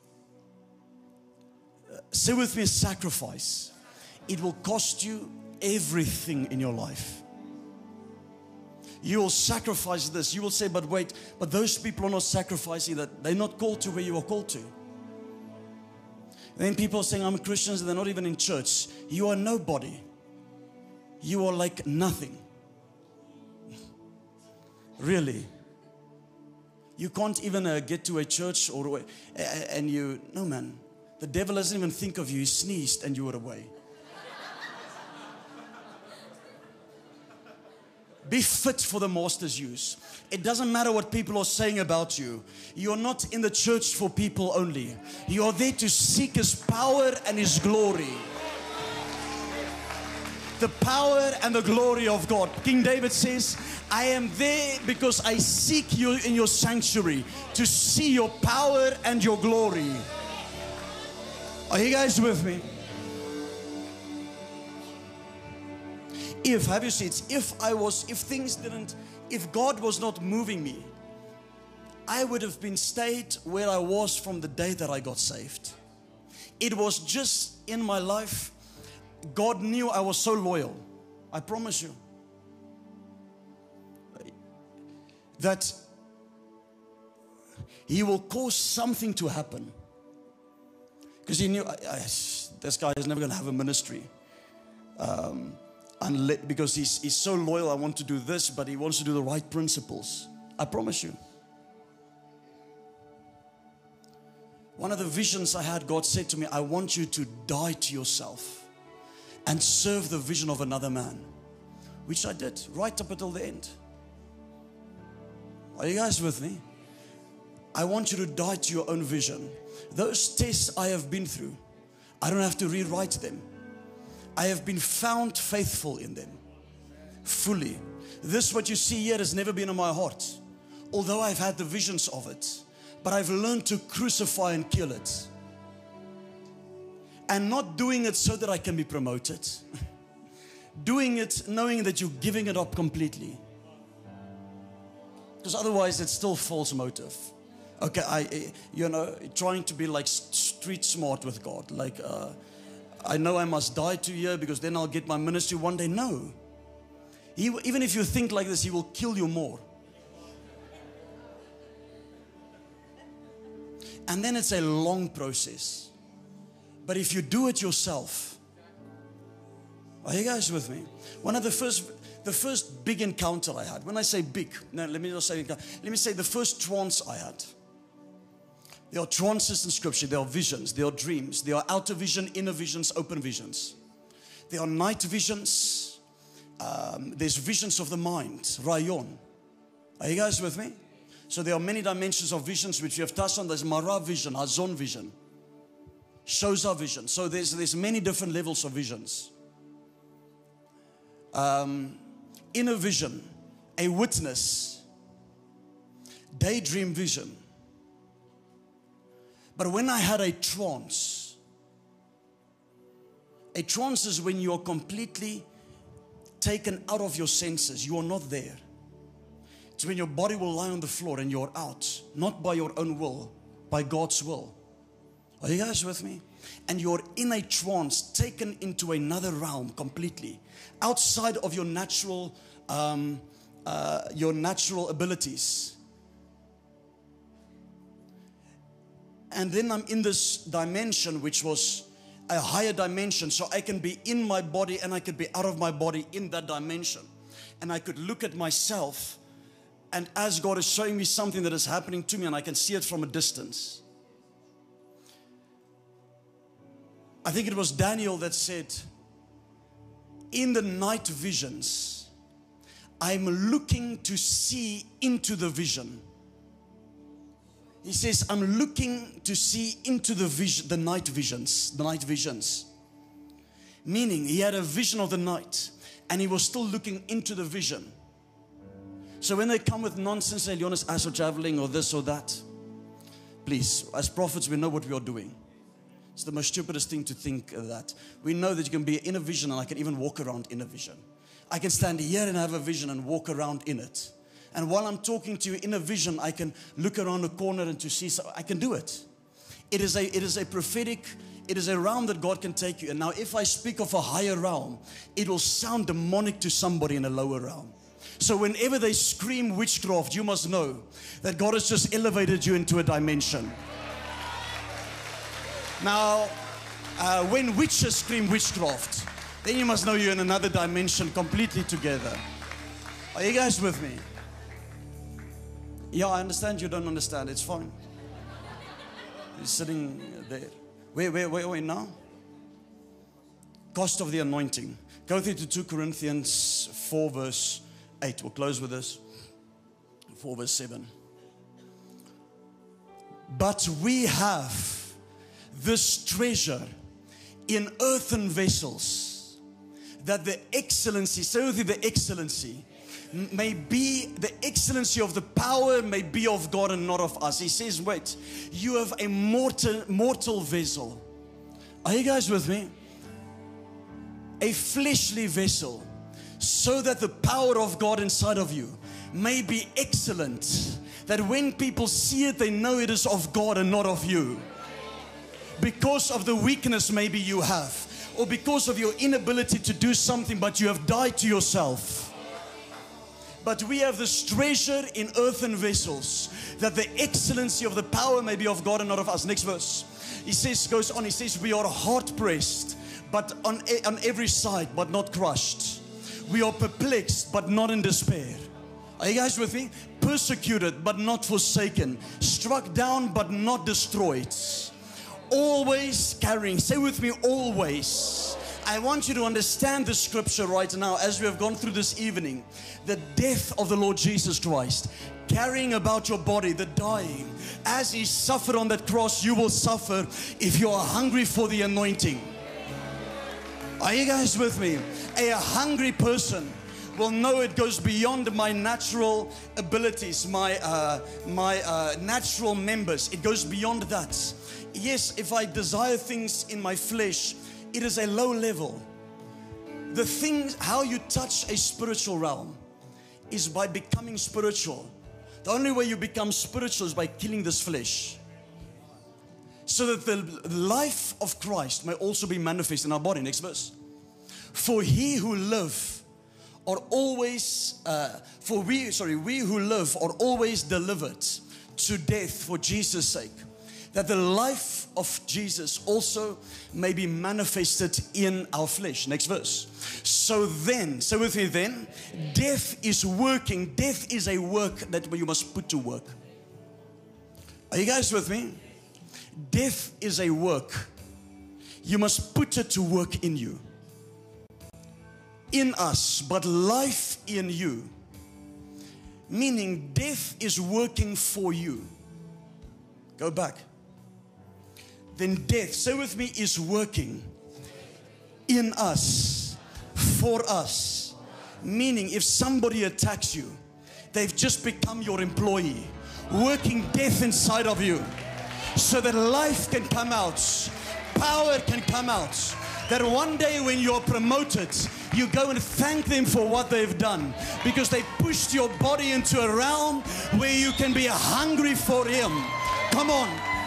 Say with me, sacrifice. It will cost you everything in your life. You will sacrifice this. You will say, but wait, but those people are not sacrificing that. They're not called to where you are called to. Then people are saying, I'm Christians, and they're not even in church. You are nobody. You are like nothing. Really. You can't even get to a church and no man. The devil doesn't even think of you. He sneezed and you were away. Be fit for the Master's use. It doesn't matter what people are saying about you. You're not in the church for people only. You are there to seek His power and His glory. The power and the glory of God. King David says, I am there because I seek you in your sanctuary to see your power and your glory. Are you guys with me? Have you seen it? If God was not moving me, I would have been stayed where I was from the day that I got saved. It was just in my life. God knew I was so loyal. I promise you. That He will cause something to happen. Because He knew this guy is never going to have a ministry. Because he's so loyal, I want to do this, but he wants to do the right principles. I promise you. One of the visions I had, God said to me, I want you to die to yourself and serve the vision of another man. Which I did, right up until the end. Are you guys with me? I want you to die to your own vision. Those tests I have been through, I don't have to rewrite them. I have been found faithful in them. Fully. This what you see here has never been in my heart. Although I've had the visions of it. But I've learned to crucify and kill it. And not doing it so that I can be promoted. Doing it knowing that you're giving it up completely. Because otherwise it's still false motive. Okay, trying to be like street smart with God. Like, I know I must die to you because then I'll get my ministry one day. No. Even if you think like this, He will kill you more. And then it's a long process. But if you do it yourself, are you guys with me? One of the first big encounter I had. When I say big, no, let me say the first trance I had. There are trances in Scripture, there are visions, there are dreams, there are outer vision, inner visions, open visions. There are night visions, there's visions of the mind, Rayon. Are you guys with me? So there are many dimensions of visions which we have touched on. There's Mara vision, Hazon vision, Shosa vision. So there's many different levels of visions. Inner vision, a witness, daydream vision. But when I had a trance is when you are completely taken out of your senses. You are not there. It's when your body will lie on the floor and you're out, not by your own will, by God's will. Are you guys with me? And you're in a trance, taken into another realm completely, outside of your natural abilities. And then I'm in this dimension which was a higher dimension, so I can be in my body and I could be out of my body in that dimension. And I could look at myself, and as God is showing me something that is happening to me, and I can see it from a distance. I think it was Daniel that said, in the night visions, I'm looking to see into the vision. He says, I'm looking to see into the vision, the night visions. Meaning, he had a vision of the night, and he was still looking into the vision. So when they come with nonsense, say, Leon is astral traveling or this or that, please, as prophets, we know what we are doing. It's the most stupidest thing to think of that. We know that you can be in a vision, and I can even walk around in a vision. I can stand here and have a vision and walk around in it. And while I'm talking to you in a vision, I can look around a corner and to see, so I can do it. It is a prophetic, it is a realm that God can take you. And now if I speak of a higher realm, it will sound demonic to somebody in a lower realm. So whenever they scream witchcraft, you must know that God has just elevated you into a dimension. Now, when witches scream witchcraft, then you must know you're in another dimension completely together. Are you guys with me? Yeah, I understand you don't understand. It's fine. You're sitting there. Where are we now? Cost of the anointing. Go through to 2 Corinthians 4 verse 8. We'll close with this. 4 verse 7. But we have this treasure in earthen vessels, that the excellency, say with you, the excellency, may be the excellency of the power may be of God and not of us. He says, wait, you have a mortal vessel. Are you guys with me? A fleshly vessel, so that the power of God inside of you may be excellent, that when people see it, they know it is of God and not of you. Because of the weakness maybe you have, or because of your inability to do something, but you have died to yourself. But we have this treasure in earthen vessels, that the excellency of the power may be of God and not of us. Next verse. He says, goes on, he says, we are hard pressed, but on every side, but not crushed. We are perplexed, but not in despair. Are you guys with me? Persecuted, but not forsaken. Struck down, but not destroyed. Always carrying. Say with me, always. I want you to understand the scripture right now as we have gone through this evening. The death of the Lord Jesus Christ, carrying about your body, the dying. As He suffered on that cross, you will suffer if you are hungry for the anointing. Are you guys with me? A hungry person will know it goes beyond my natural abilities, my natural members. It goes beyond that. Yes, if I desire things in my flesh, it is a low level. The things, how you touch a spiritual realm is by becoming spiritual. The only way you become spiritual is by killing this flesh, so that the life of Christ may also be manifest in our body. Next verse. For he who live are always, we who live are always delivered to death for Jesus' sake, that the life of Jesus also may be manifested in our flesh. Next verse. So then, say with me then, death is working. Death is a work that you must put to work. Are you guys with me? Death is a work. You must put it to work in you. In us, but life in you. Meaning death is working for you. Go back. Then death, say with me, is working in us, for us. Meaning if somebody attacks you, they've just become your employee, working death inside of you so that life can come out, power can come out. That one day when you're promoted, you go and thank them for what they've done, because they pushed your body into a realm where you can be hungry for Him. Come on.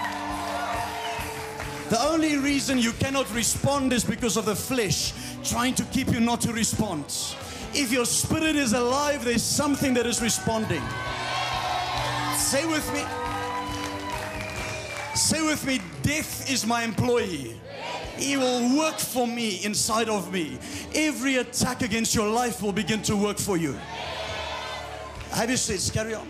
The only reason you cannot respond is because of the flesh trying to keep you not to respond. If your spirit is alive, there's something that is responding. Say with me. Say with me, death is my employee. He will work for me inside of me. Every attack against your life will begin to work for you. Have you said, carry on.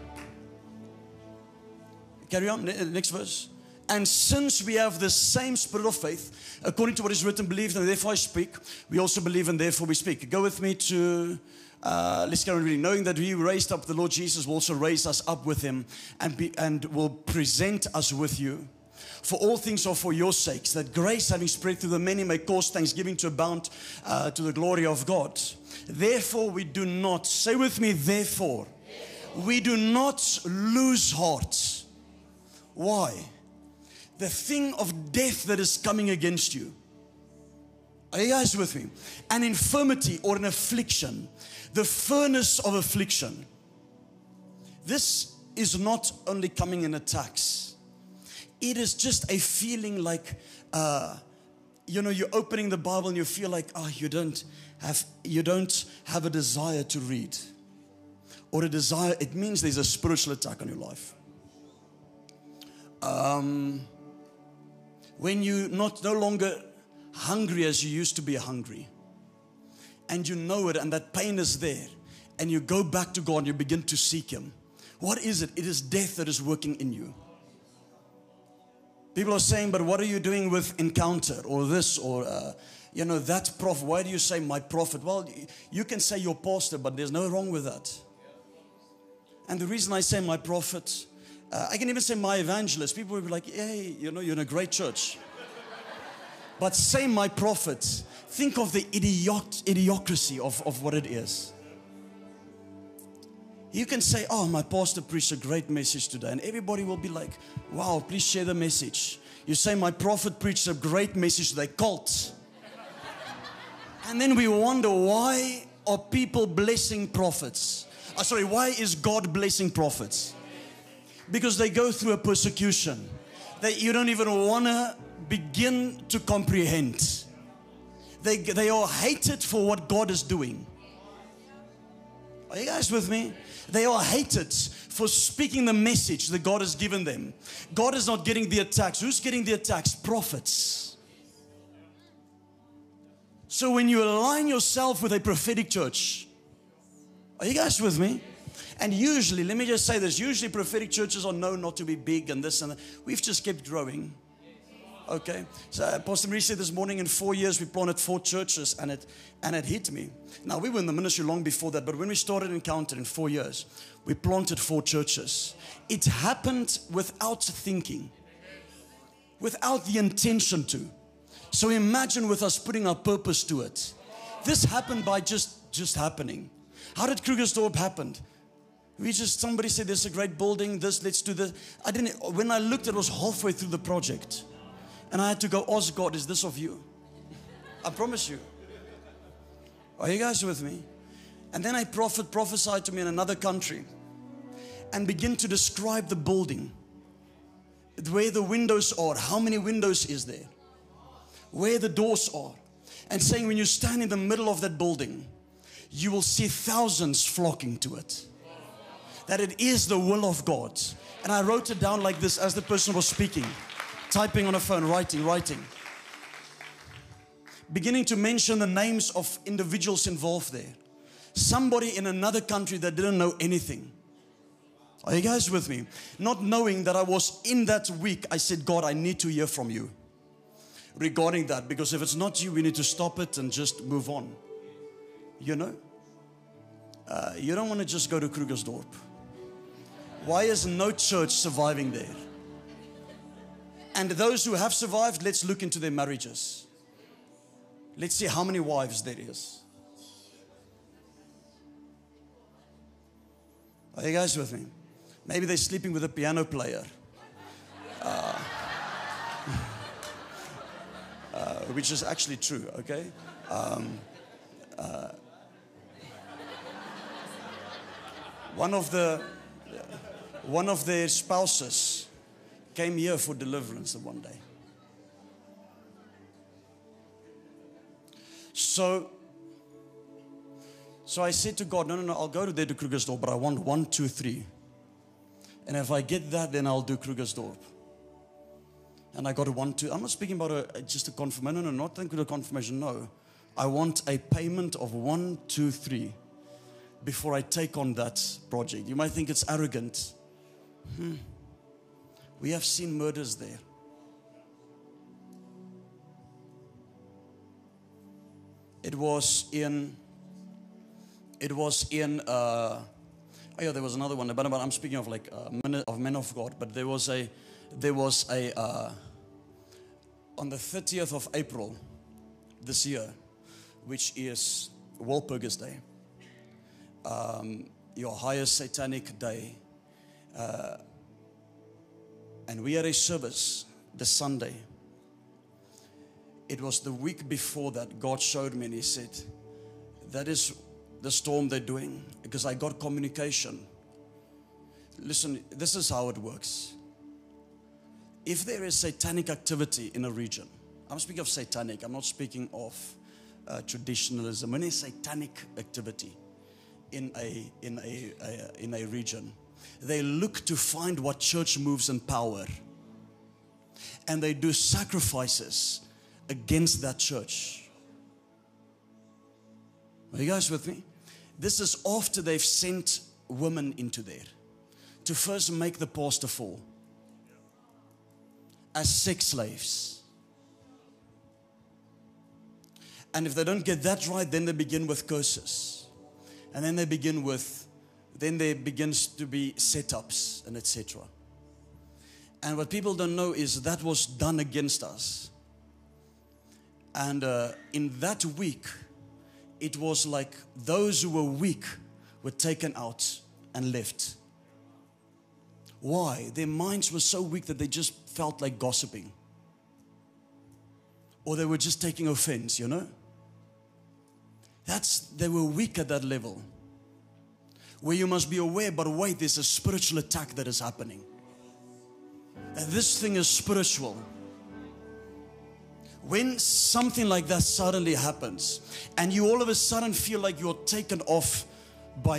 Carry on, next verse. And since we have the same spirit of faith, according to what is written, believe and therefore I speak, we also believe and therefore we speak. Go with me to, let's carry on reading. Knowing that He raised up the Lord Jesus will also raise us up with Him and will present us with you. For all things are for your sakes, that grace having spread through the many may cause thanksgiving to abound to the glory of God. Therefore we do not, say with me, therefore, we do not lose heart. Why? The thing of death that is coming against you. Are you guys with me? An infirmity or an affliction, the furnace of affliction. This is not only coming in attacks. It is just a feeling like, you're opening the Bible and you feel like, you don't have a desire to read. Or a desire, it means there's a spiritual attack on your life. When you're no longer hungry as you used to be hungry. And you know it and that pain is there. And you go back to God and you begin to seek Him. What is it? It is death that is working in you. People are saying, but what are you doing with Encounter or this or, that prophet? Why do you say my prophet? Well, you can say your pastor, but there's no wrong with that. And the reason I say my prophet, I can even say my evangelist. People will be like, hey, you're in a great church. But say my prophet, think of the idiocracy of what it is. You can say, oh, my pastor preached a great message today. And everybody will be like, wow, please share the message. You say, my prophet preached a great message today. Cult. And then we wonder, why are people blessing prophets? Why is God blessing prophets? Because they go through a persecution that you don't even want to begin to comprehend. They are hated for what God is doing. Are you guys with me? They are hated for speaking the message that God has given them. God is not getting the attacks. Who's getting the attacks? Prophets. So when you align yourself with a prophetic church, are you guys with me? And usually, let me just say this, usually prophetic churches are known not to be big and this and that. We've just kept growing. Okay, so Pastor Marie said this morning, in 4 years we planted 4 churches, and it hit me. Now we were in the ministry long before that, but when we started Encounter in 4 years, we planted 4 churches. It happened without thinking, without the intention to. So imagine with us putting our purpose to it. This happened by just happening. How did Krugersdorp happen? Somebody said there's a great building, let's do this. When I looked, it was halfway through the project. And I had to go, ask God, is this of you? I promise you. Are you guys with me? And then a prophet prophesied to me in another country and begin to describe the building, where the windows are, how many windows is there, where the doors are, and saying when you stand in the middle of that building, you will see thousands flocking to it. That it is the will of God. And I wrote it down like this as the person was speaking. Typing on a phone, writing. Beginning to mention the names of individuals involved there. Somebody in another country that didn't know anything. Are you guys with me? Not knowing that I was in that week, I said, God, I need to hear from you regarding that. Because if it's not you, we need to stop it and just move on. You don't want to just go to Krugersdorp. Why is no church surviving there? And those who have survived, let's look into their marriages. Let's see how many wives there is. Are you guys with me? Maybe they're sleeping with a piano player. Which is actually true, okay? One of their spouses came here for deliverance one day. So I said to God, no, I'll go to there to Krugersdorp, but I want 1, 2, 3. And if I get that, then I'll do Krugersdorp. And I got a 1, 2. I'm not speaking about just a confirmation. No, not thinking of a confirmation. No. I want a payment of 1, 2, 3 before I take on that project. You might think it's arrogant. We have seen murders there. It was in there was another one, but I'm speaking of like men of God. But there was a on the 30th of April this year, which is Walpurgis Day, your highest satanic day, and we had a service this Sunday. It was the week before that God showed me, and He said, that is the storm they're doing, because I got communication. Listen, this is how it works. If there is satanic activity in a region, I'm speaking of satanic, I'm not speaking of traditionalism. When there's satanic activity in a region, they look to find what church moves in power, and they do sacrifices against that church. Are you guys with me? This is after they've sent women into there to first make the pastor fall as sex slaves. And if they don't get that right, then they begin with curses. And then there begins to be setups and etc. And what people don't know is that was done against us. And in that week, it was like those who were weak were taken out and left. Why? Their minds were so weak that they just felt like gossiping. Or they were just taking offense, you know. They were weak at that level. Where you must be aware, but wait, there's a spiritual attack that is happening. And this thing is spiritual. When something like that suddenly happens, and you all of a sudden feel like you're taken off you're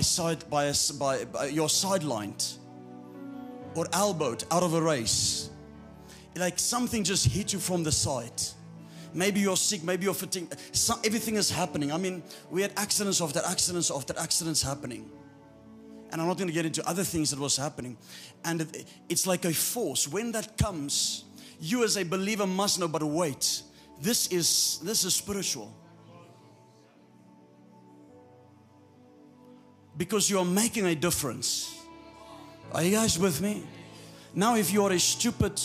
sidelined or elbowed out of a race, like something just hit you from the side. Maybe you're sick, maybe you're fatigued. Everything is happening. I mean, we had accidents after accidents happening. And I'm not going to get into other things that was happening. And it's like a force. When that comes, you as a believer must know, but wait, this is spiritual. Because you are making a difference. Are you guys with me? Now, if you're a stupid,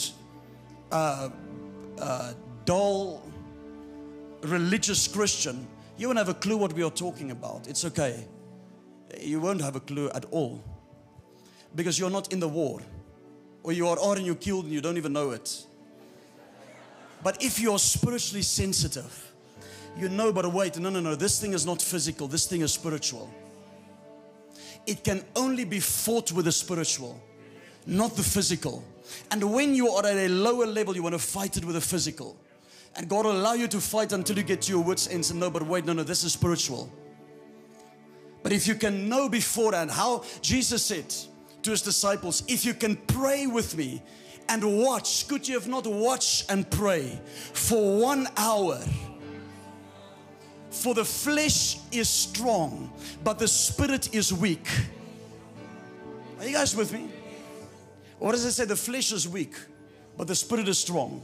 dull, religious Christian, you won't have a clue what we are talking about. It's okay. You won't have a clue at all. Because you're not in the war. Or you are and you're killed and you don't even know it. But if you're spiritually sensitive, you know, but wait, no, this thing is not physical, this thing is spiritual. It can only be fought with the spiritual, not the physical. And when you are at a lower level, you want to fight it with the physical. And God will allow you to fight until you get to your wits' ends and no, but wait, no, this is spiritual. But if you can know beforehand, how Jesus said to His disciples, if you can pray with me and watch, could you have not watched and pray for 1 hour? For the flesh is strong, but the spirit is weak. Are you guys with me? What does it say? The flesh is weak, but the spirit is strong.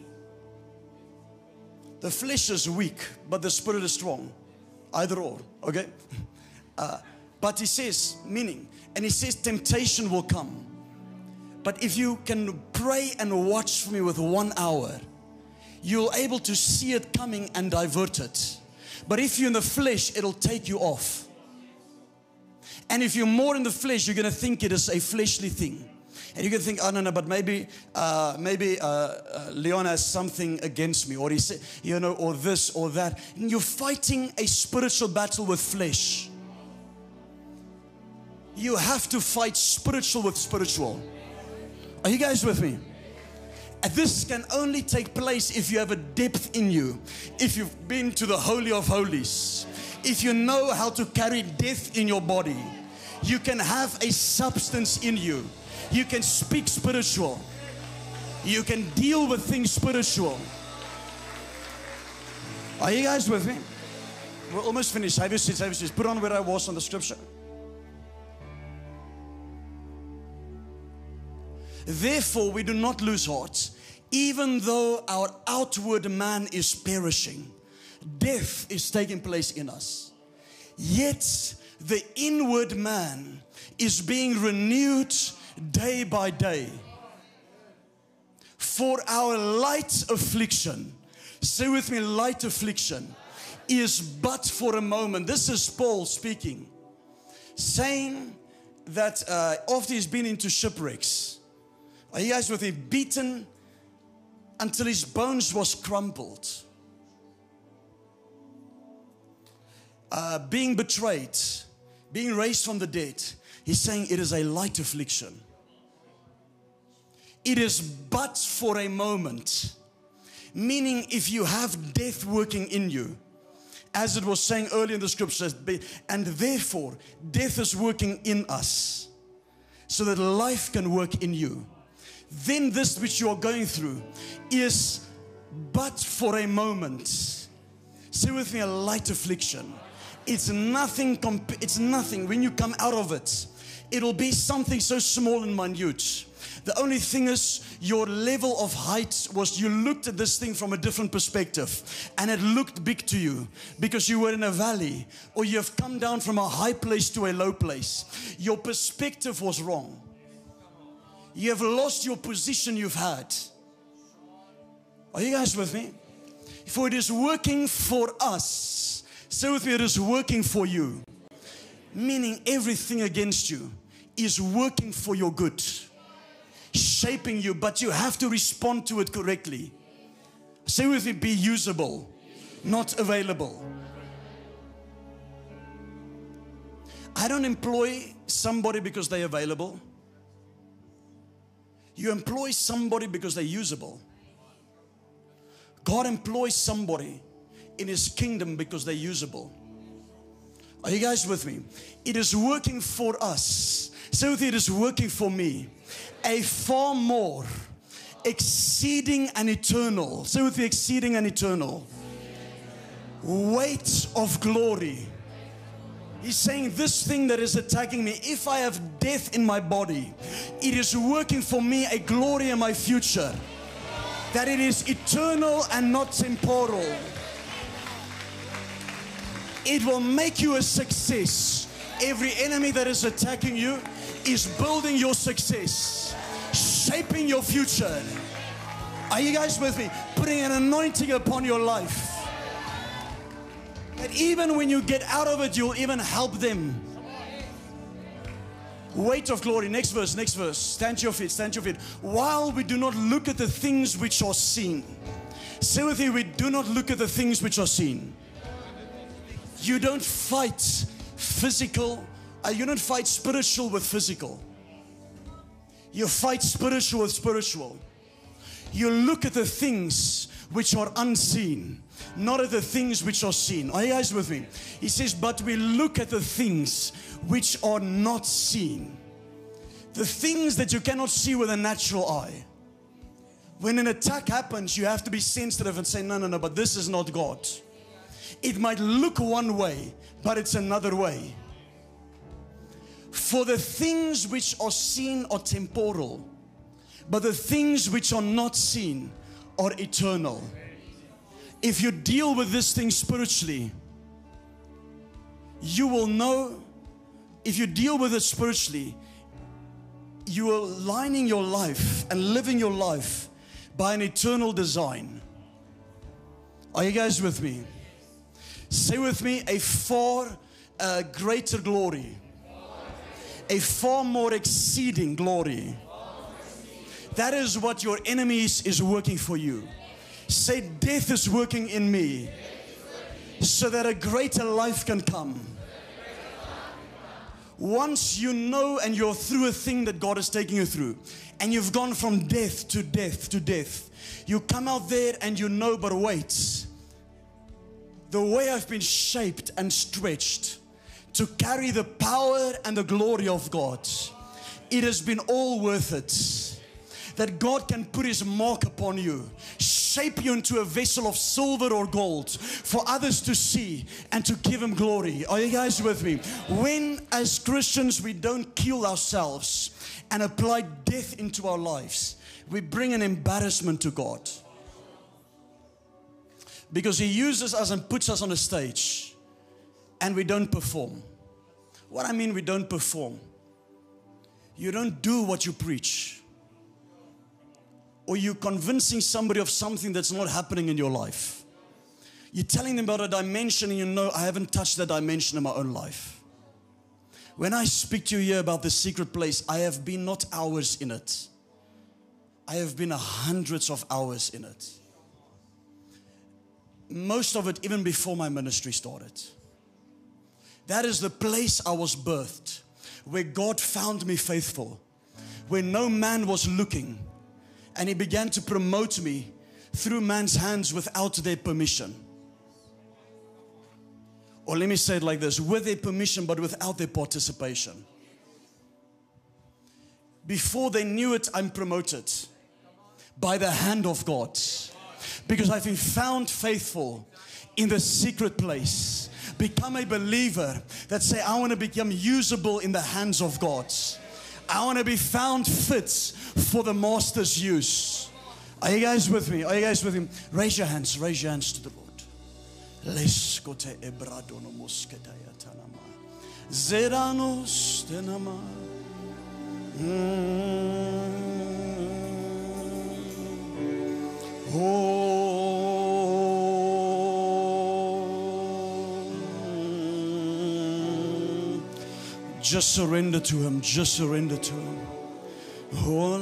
The flesh is weak, but the spirit is strong. Either or, okay? But he says, meaning, and he says temptation will come. But if you can pray and watch for me with 1 hour, you're able to see it coming and divert it. But if you're in the flesh, it'll take you off. And if you're more in the flesh, you're going to think it is a fleshly thing. And you're going to think, oh no, but maybe Leon has something against me, or he said, you know, or this or that. And you're fighting a spiritual battle with flesh. You have to fight spiritual with spiritual. Are you guys with me? And this can only take place if you have a depth in you. If you've been to the Holy of Holies. If you know how to carry death in your body. You can have a substance in you. You can speak spiritual. You can deal with things spiritual. Are you guys with me? We're almost finished. Have your seats, have your seats. Put on where I was on the scripture. Therefore, we do not lose heart, even though our outward man is perishing. Death is taking place in us. Yet, the inward man is being renewed day by day. For our light affliction, say with me, light affliction, is but for a moment. This is Paul speaking, saying that after he's been into shipwrecks, are you guys with me? Beaten until his bones was crumpled. Being betrayed. Being raised from the dead. He's saying it is a light affliction. It is but for a moment. Meaning if you have death working in you, as it was saying earlier in the scriptures, and therefore death is working in us so that life can work in you. Then this which you are going through is but for a moment. Say with me, a light affliction. It's nothing. It's nothing. When you come out of it, it'll be something so small and minute. The only thing is your level of height was you looked at this thing from a different perspective and it looked big to you because you were in a valley, or you have come down from a high place to a low place. Your perspective was wrong. You have lost your position you've had. Are you guys with me? For it is working for us. Say with me, it is working for you. Meaning everything against you is working for your good. Shaping you, but you have to respond to it correctly. Say with me, be usable, not available. I don't employ somebody because they're available. You employ somebody because they're usable. God employs somebody in His kingdom because they're usable. Are you guys with me? It is working for us. Say with me, it is working for me. A far more exceeding and eternal. Say with me, exceeding and eternal. Weight of glory. He's saying this thing that is attacking me, if I have death in my body, it is working for me a glory in my future. That it is eternal and not temporal. It will make you a success. Every enemy that is attacking you is building your success, shaping your future. Are you guys with me? Putting an anointing upon your life. That even when you get out of it, you'll even help them. Weight of glory. Next verse, next verse. Stand to your feet, stand to your feet. While we do not look at the things which are seen. Say with me, we do not look at the things which are seen. You don't fight physical. You don't fight spiritual with physical. You fight spiritual with spiritual. You look at the things which are unseen, not at the things which are seen. Are you guys with me? He says, but we look at the things which are not seen. The things that you cannot see with a natural eye. When an attack happens, you have to be sensitive and say, no, but this is not God. It might look one way, but it's another way. For the things which are seen are temporal, but the things which are not seen are eternal. If you deal with this thing spiritually, you will know if you deal with it spiritually, you are aligning your life and living your life by an eternal design. Are you guys with me? Say with me, a far greater glory. A far more exceeding glory. That is what your enemies is working for you. Say, death is working in me so that a greater life can come. Once you know and you're through a thing that God is taking you through, and you've gone from death to death to death, you come out there and you know, but wait, the way I've been shaped and stretched to carry the power and the glory of God, it has been all worth it. That God can put His mark upon you, shape you into a vessel of silver or gold for others to see and to give Him glory. Are you guys with me? When as Christians we don't kill ourselves and apply death into our lives, we bring an embarrassment to God. Because He uses us and puts us on a stage and we don't perform. What I mean we don't perform, you don't do what you preach. Or you're convincing somebody of something that's not happening in your life. You're telling them about a dimension and you know, I haven't touched that dimension in my own life. When I speak to you here about the secret place, I have been not hours in it. I have been hundreds of hours in it. Most of it even before my ministry started. That is the place I was birthed, where God found me faithful, where no man was looking. And He began to promote me through man's hands without their permission. Or let me say it like this, with their permission but without their participation. Before they knew it, I'm promoted by the hand of God. Because I've been found faithful in the secret place. Become a believer that say, I want to become usable in the hands of God. I want to be found fit for the Master's use. Are you guys with me? Are you guys with Him? Raise your hands to the Lord. Zeranos tenama. Just surrender to Him. Just surrender to Him. Oh,